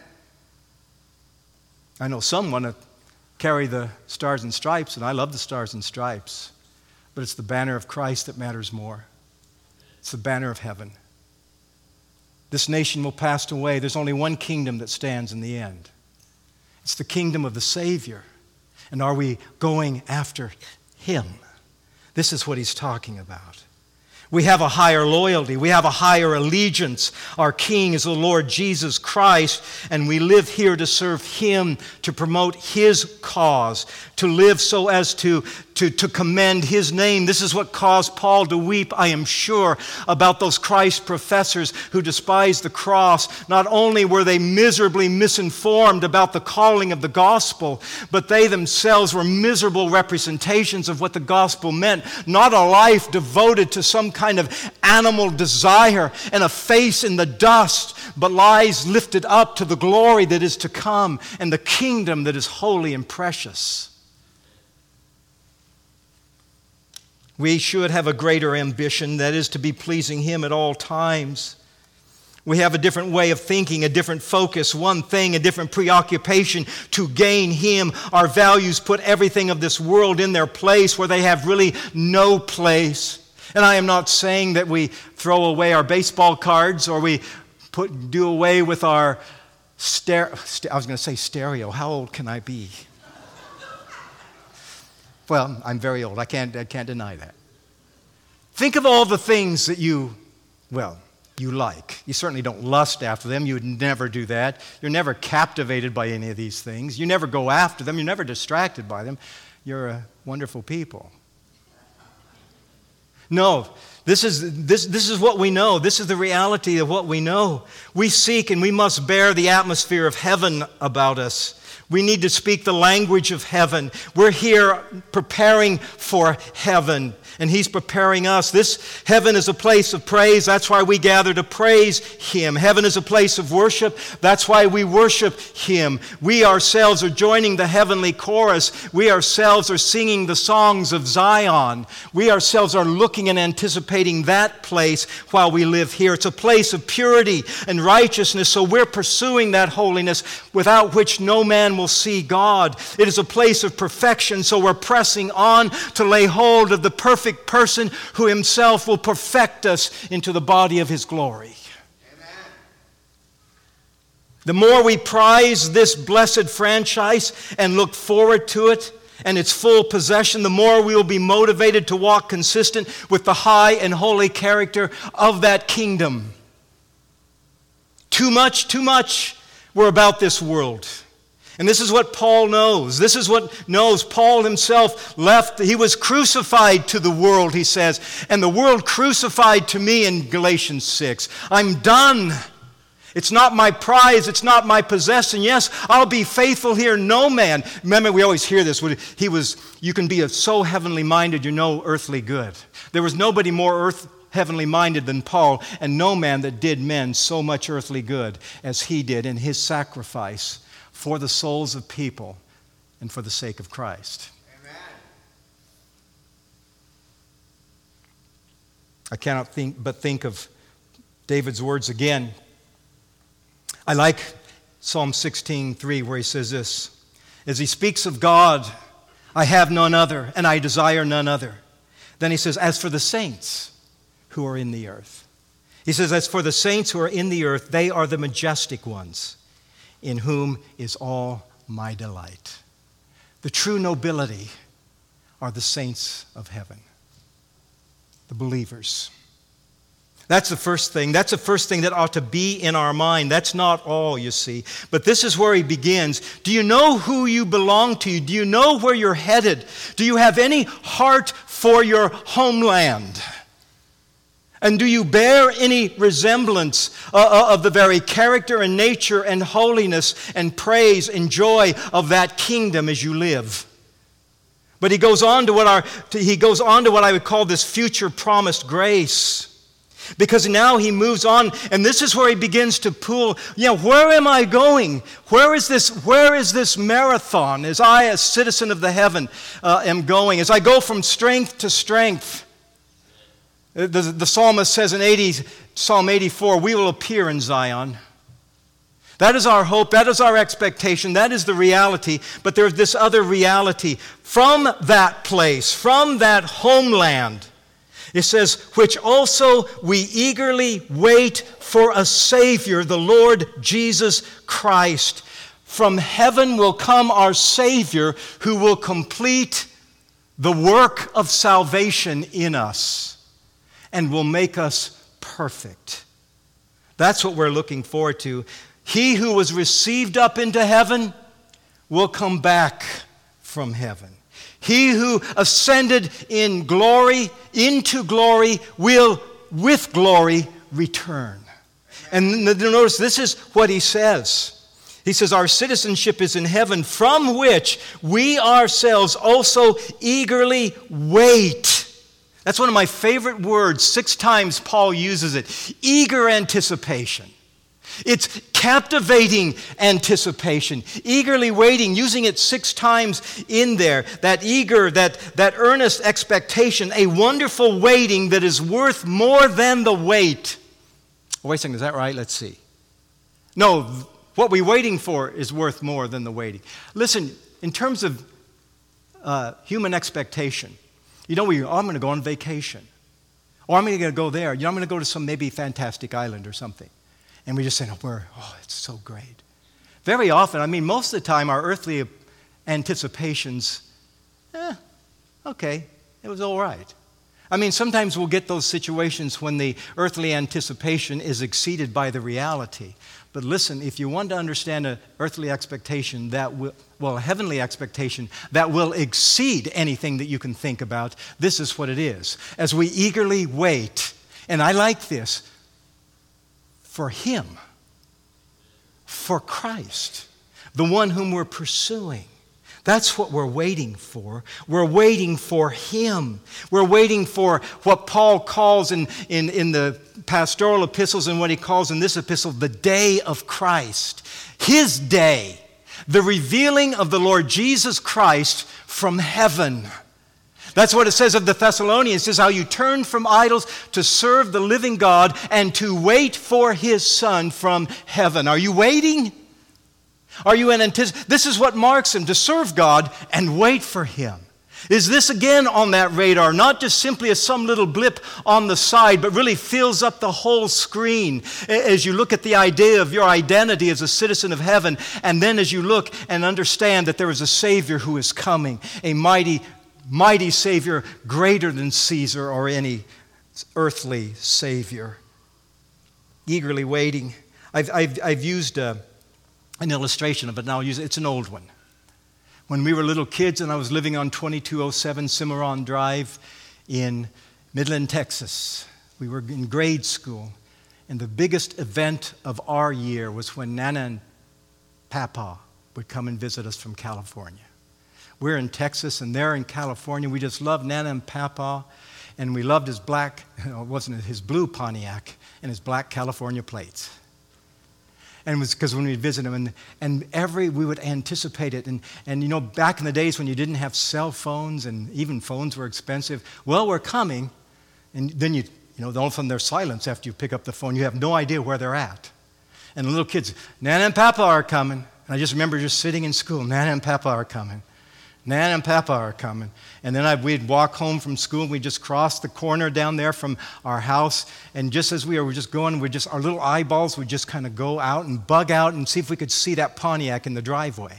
I know some want to carry the stars and stripes, and I love the stars and stripes, but it's the banner of Christ that matters more. It's the banner of heaven. This nation will pass away. There's only one kingdom that stands in the end. It's the kingdom of the Savior. And are we going after him? This is what he's talking about. We have a higher loyalty. We have a higher allegiance. Our King is the Lord Jesus Christ, and we live here to serve him, to promote his cause, to live so as to, to, to commend his name. This is what caused Paul to weep, I am sure, about those Christ professors who despised the cross. Not only were they miserably misinformed about the calling of the gospel, but they themselves were miserable representations of what the gospel meant. Not a life devoted to some kind of animal desire and a face in the dust, but lies lifted up to the glory that is to come and the kingdom that is holy and precious. We should have a greater ambition, that is to be pleasing him at all times. We have a different way of thinking, a different focus, one thing, a different preoccupation to gain him. Our values put everything of this world in their place where they have really no place. And I am not saying that we throw away our baseball cards or we put do away with our stereo. I was going to say stereo. How old can I be? Well, I'm very old. I can't, I can't deny that. Think of all the things that you, well, you like. You certainly don't lust after them. You would never do that. You're never captivated by any of these things. You never go after them. You're never distracted by them. You're a wonderful people. No, this is, this, this is what we know. This is the reality of what we know. We seek and we must bear the atmosphere of heaven about us. We need to speak the language of heaven. We're here preparing for heaven, and he's preparing us. This heaven is a place of praise. That's why we gather to praise him. Heaven is a place of worship. That's why we worship him. We ourselves are joining the heavenly chorus. We ourselves are singing the songs of Zion. We ourselves are looking and anticipating that place while we live here. It's a place of purity and righteousness, so we're pursuing that holiness without which no man will see God. It is a place of perfection, so we're pressing on to lay hold of the perfect person who himself will perfect us into the body of his glory. Amen. The more we prize this blessed franchise and look forward to it, and its full possession, the more we will be motivated to walk consistent with the high and holy character of that kingdom. Too much, too much we're about this world. And this is what Paul knows. This is what knows. Paul himself left. He was crucified to the world, he says, and the world crucified to me in Galatians six. I'm done. It's not my prize. It's not my possession. Yes, I'll be faithful here. No man. Remember, we always hear this. He was. You can be so heavenly minded, you're no earthly good. There was nobody more earth, heavenly minded than Paul, and no man that did men so much earthly good as he did in his sacrifice for the souls of people and for the sake of Christ. Amen. I cannot think but think of David's words again. I like Psalm sixteen three, where he says this, as he speaks of God, I have none other, and I desire none other. Then he says, as for the saints who are in the earth. He says, as for the saints who are in the earth, they are the majestic ones, in whom is all my delight. The true nobility are the saints of heaven, the believers. That's the first thing. That's the first thing that ought to be in our mind. That's not all, you see. But this is where he begins. Do you know who you belong to? Do you know where you're headed? Do you have any heart for your homeland? And do you bear any resemblance uh, of the very character and nature and holiness and praise and joy of that kingdom as you live? But he goes on to what our he goes on to what I would call this future promised grace. Because now he moves on, and this is where he begins to pull, you know, where am I going? Where is this, where is this marathon as I, as citizen of the heaven, uh, am going? As I go from strength to strength. The, the psalmist says in eighty, Psalm eighty-four, we will appear in Zion. That is our hope. That is our expectation. That is the reality. But there's this other reality. From that place, from that homeland, it says, which also we eagerly wait for a Savior, the Lord Jesus Christ. From heaven will come our Savior who will complete the work of salvation in us and will make us perfect. That's what we're looking forward to. He who was received up into heaven will come back from heaven. He who ascended in glory, into glory, will with glory return. And notice this is what he says. He says, our citizenship is in heaven, from which we ourselves also eagerly wait. That's one of my favorite words. Six times Paul uses it. Eager anticipation. It's captivating anticipation, eagerly waiting, using it six times in there. That eager, that, that earnest expectation, a wonderful waiting that is worth more than the wait. Oh, wait a second, is that right? Let's see. No, what we're waiting for is worth more than the waiting. Listen, in terms of uh, human expectation, you know, we, oh, I'm going to go on vacation. Or I'm going to go there. You know, I'm going to go to some maybe fantastic island or something. And we just say, oh, we're, oh, it's so great. Very often, I mean, most of the time, our earthly anticipations, eh, okay, it was all right. I mean, sometimes we'll get those situations when the earthly anticipation is exceeded by the reality. But listen, if you want to understand an earthly expectation that will, well, a heavenly expectation that will exceed anything that you can think about, this is what it is. As we eagerly wait, and I like this, for Him, for Christ, the one whom we're pursuing. That's what we're waiting for. We're waiting for Him. We're waiting for what Paul calls in, in, in the pastoral epistles and what he calls in this epistle, the day of Christ. His day, the revealing of the Lord Jesus Christ from heaven. That's what it says of the Thessalonians. It says how you turn from idols to serve the living God and to wait for His Son from heaven. Are you waiting? Are you in anticipation? This is what marks Him, to serve God and wait for Him. Is this again on that radar, not just simply as some little blip on the side, but really fills up the whole screen as you look at the idea of your identity as a citizen of heaven, and then as you look and understand that there is a Savior who is coming, a mighty, mighty Savior greater than Caesar or any earthly Savior. Eagerly waiting. I've, I've, I've used uh, an illustration of it, and I'll use it. It's an old one. When we were little kids and I was living on twenty-two oh seven Cimarron Drive in Midland, Texas, we were in grade school, and the biggest event of our year was when Nana and Papa would come and visit us from California. We're in Texas and they're in California. We just loved Nana and Papa, and we loved his black, no, it wasn't his blue Pontiac, and his black California plates. And it was because when we'd visit him, and, and every, we would anticipate it. And, and, you know, back in the days when you didn't have cell phones and even phones were expensive, well, we're coming. And then you, you know, all of a sudden there's silence after you pick up the phone. You have no idea where they're at. And the little kids, Nana and Papa are coming. And I just remember just sitting in school, Nana and Papa are coming. Nana and Papa are coming. And then I, we'd walk home from school. We'd just cross the corner down there from our house. And just as we were just going, we just our little eyeballs would just kind of go out and bug out and see if we could see that Pontiac in the driveway.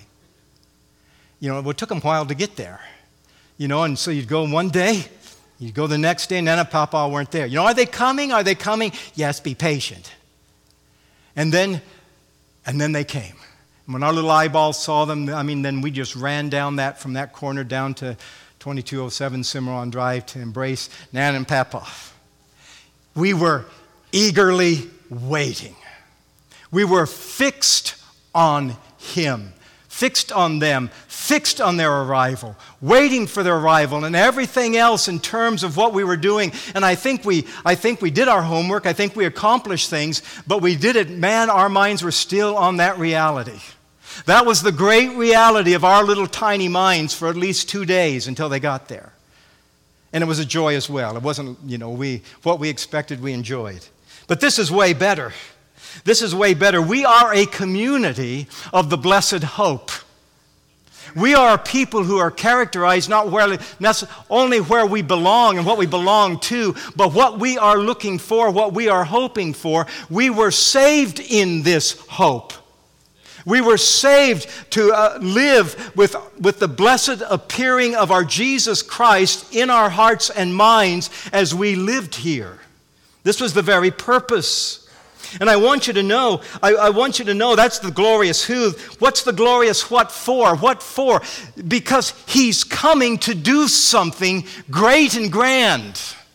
You know, it took them a while to get there. You know, and so you'd go one day, you'd go the next day, and Nana and Papa weren't there. You know, are they coming? Are they coming? Yes, be patient. And then, and then they came. When our little eyeballs saw them, I mean, then we just ran down that, from that corner down to twenty-two oh seven Cimarron Drive to embrace Nana and Papa. We were eagerly waiting. We were fixed on him, fixed on them, fixed on their arrival, waiting for their arrival, and everything else in terms of what we were doing. And I think we, I think we did our homework. I think we accomplished things, but we did it. Man, our minds were still on that reality. That was the great reality of our little tiny minds for at least two days until they got there. And it was a joy as well. It wasn't, you know, we what we expected, we enjoyed. But this is way better. This is way better. We are a community of the blessed hope. We are a people who are characterized not where, only where we belong and what we belong to, but what we are looking for, what we are hoping for. We were saved in this hope. We were saved to uh, live with, with the blessed appearing of our Jesus Christ in our hearts and minds as we lived here. This was the very purpose. And I want you to know, I, I want you to know that's the glorious who. What's the glorious what for? What for? Because he's coming to do something great and grand.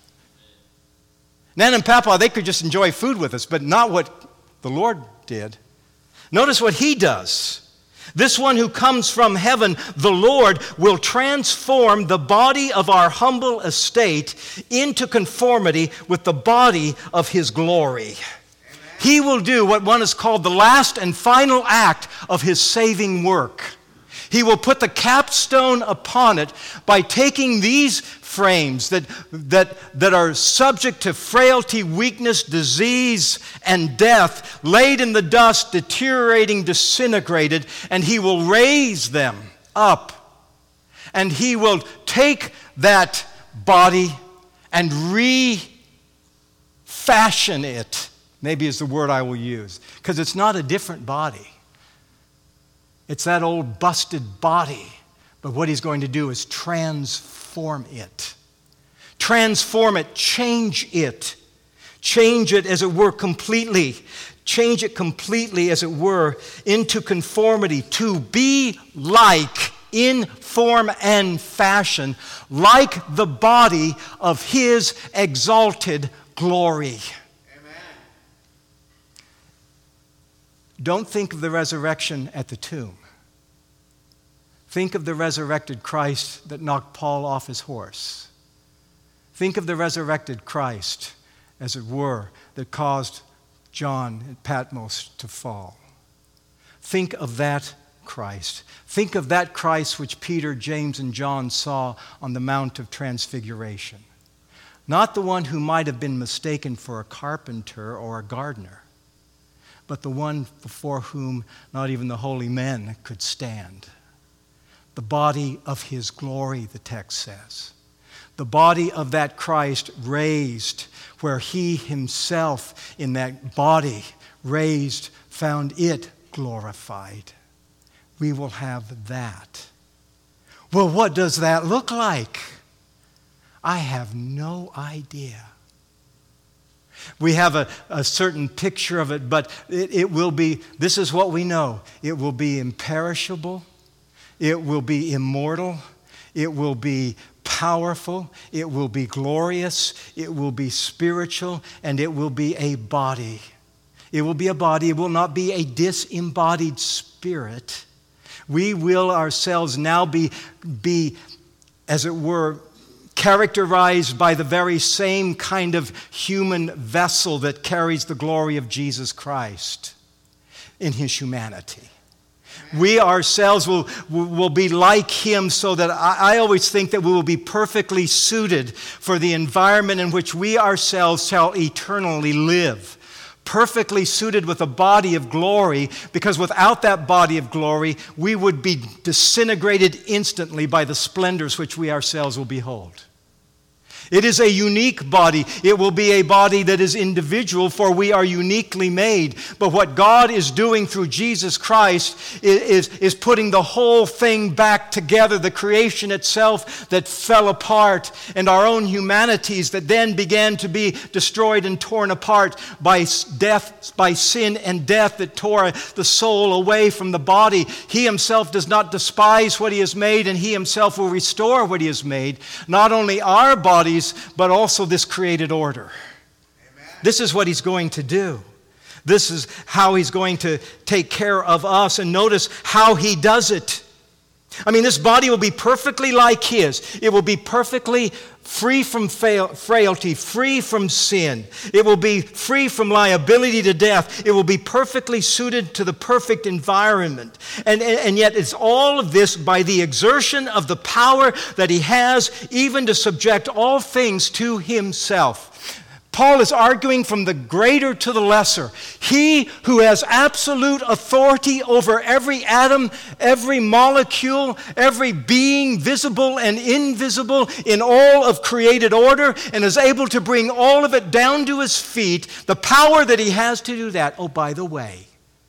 Nan and Papa, they could just enjoy food with us, but not what the Lord did. Notice what he does. This one who comes from heaven, the Lord, will transform the body of our humble estate into conformity with the body of his glory. Amen. He will do what one is called the last and final act of his saving work. He will put the capstone upon it by taking these frames that, that, that are subject to frailty, weakness, disease, and death, laid in the dust, deteriorating, disintegrated, and he will raise them up. And he will take that body and refashion it, maybe is the word I will use, because it's not a different body. It's that old busted body. But what he's going to do is transform it. Transform it, change it. Change it, as it were, completely. Change it completely, as it were, into conformity. To be like, in form and fashion, like the body of his exalted glory. Don't think of the resurrection at the tomb. Think of the resurrected Christ that knocked Paul off his horse. Think of the resurrected Christ, as it were, that caused John at Patmos to fall. Think of that Christ. Think of that Christ which Peter, James, and John saw on the Mount of Transfiguration. Not the one who might have been mistaken for a carpenter or a gardener, but the one before whom not even the holy men could stand. the body of his glory, the text says. The body of that Christ raised, where he himself in that body raised found it glorified. We will have that. Well, what does that look like? I have no idea. We have a, a certain picture of it, but it, it will be, this is what we know. It will be imperishable. It will be immortal. It will be powerful. It will be glorious. It will be spiritual. And it will be a body. It will be a body. It will not be a disembodied spirit. We will ourselves now be, be, as it were, characterized by the very same kind of human vessel that carries the glory of Jesus Christ in his humanity. We ourselves will, will be like him, so that I, I always think that we will be perfectly suited for the environment in which we ourselves shall eternally live. Perfectly suited with a body of glory, because without that body of glory, we would be disintegrated instantly by the splendors which we ourselves will behold. It is a unique body. It will be a body that is individual, for we are uniquely made. But what God is doing through Jesus Christ is, is, is putting the whole thing back together, the creation itself that fell apart, and our own humanities that then began to be destroyed and torn apart by death, by sin and death that tore the soul away from the body. He himself does not despise what he has made, and he himself will restore what he has made. Not only our bodies, but also this created order. Amen. This is what he's going to do. This is how he's going to take care of us. And notice how he does it. I mean, this body will be perfectly like his. It will be perfectly free from frailty, free from sin. It will be free from liability to death. It will be perfectly suited to the perfect environment. And, and, and yet it's all of this by the exertion of the power that he has, even to subject all things to himself. Paul is arguing from the greater to the lesser. He who has absolute authority over every atom, every molecule, every being, visible and invisible, in all of created order, and is able to bring all of it down to his feet, the power that he has to do that. Oh, by the way,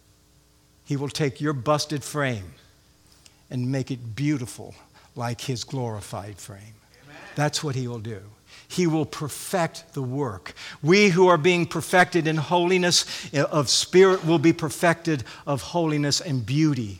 he will take your busted frame and make it beautiful like his glorified frame. Amen. That's what he will do. He will perfect the work. We who are being perfected in holiness of spirit will be perfected of holiness and beauty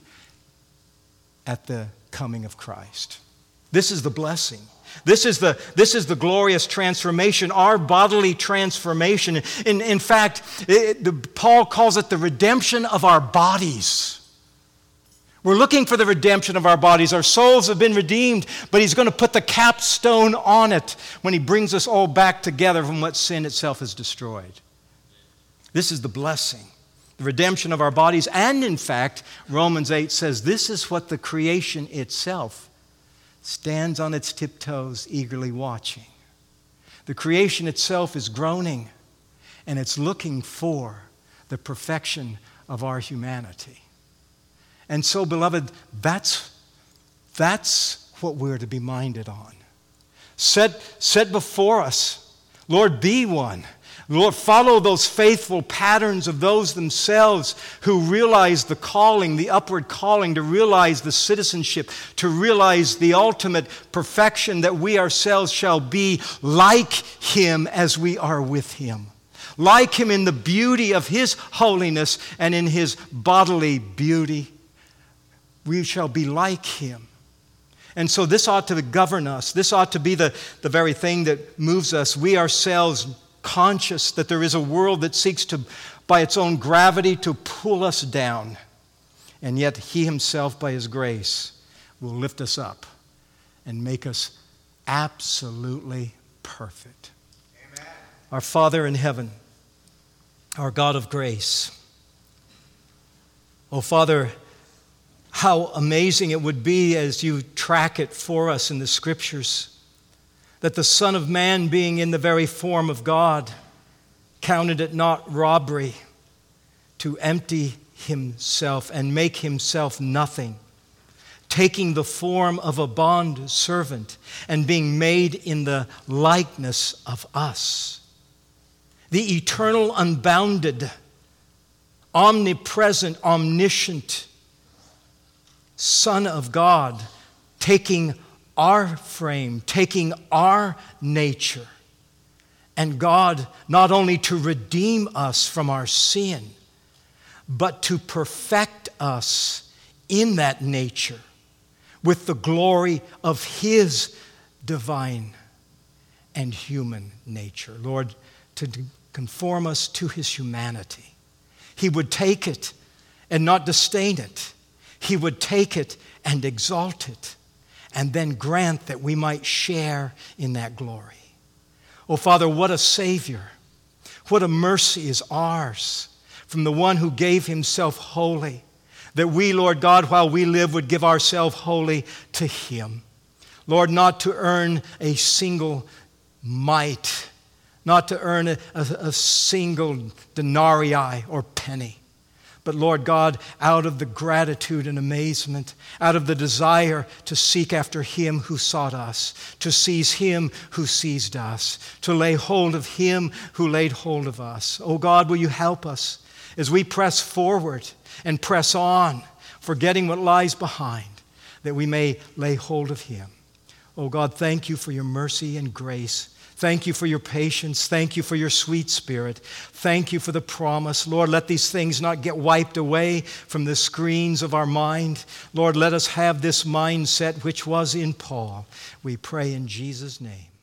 at the coming of Christ. This is the blessing. This is the, this is the glorious transformation, our bodily transformation. In, in fact, it, the, Paul calls it the redemption of our bodies. We're looking for the redemption of our bodies. Our souls have been redeemed, but he's going to put the capstone on it when he brings us all back together from what sin itself has destroyed. This is the blessing, the redemption of our bodies. And in fact, Romans eight says this is what the creation itself stands on its tiptoes, eagerly watching. The creation itself is groaning, and it's looking for the perfection of our humanity. And so, beloved, that's, that's what we're to be minded on. Set, set before us, Lord, be one. Lord, follow those faithful patterns of those themselves who realize the calling, the upward calling, to realize the citizenship, to realize the ultimate perfection that we ourselves shall be like him as we are with him. Like him in the beauty of his holiness and in his bodily beauty. We shall be like him. And so this ought to govern us. This ought to be the, the very thing that moves us. We ourselves conscious that there is a world that seeks to, by its own gravity, to pull us down. And yet he himself, by his grace, will lift us up and make us absolutely perfect. Amen. Our Father in heaven, our God of grace. Oh, Father, how amazing it would be as you track it for us in the Scriptures, that the Son of Man, being in the very form of God, counted it not robbery to empty himself and make himself nothing, taking the form of a bond servant and being made in the likeness of us. The eternal, unbounded, omnipresent, omniscient Son of God, taking our frame, taking our nature, and God not only to redeem us from our sin, but to perfect us in that nature with the glory of His divine and human nature. Lord, to conform us to His humanity. He would take it and not disdain it. He would take it and exalt it, and then grant that we might share in that glory. Oh, Father, what a Savior. What a mercy is ours from the one who gave Himself wholly, that we, Lord God, while we live, would give ourselves wholly to Him. Lord, not to earn a single mite, not to earn a, a, a single denarii or penny, but Lord God, out of the gratitude and amazement, out of the desire to seek after Him who sought us, to seize Him who seized us, to lay hold of Him who laid hold of us. Oh God, will You help us as we press forward and press on, forgetting what lies behind, that we may lay hold of Him. Oh God, thank You for Your mercy and grace. Thank You for Your patience. Thank You for Your sweet Spirit. Thank You for the promise. Lord, let these things not get wiped away from the screens of our mind. Lord, let us have this mindset which was in Paul. We pray in Jesus' name.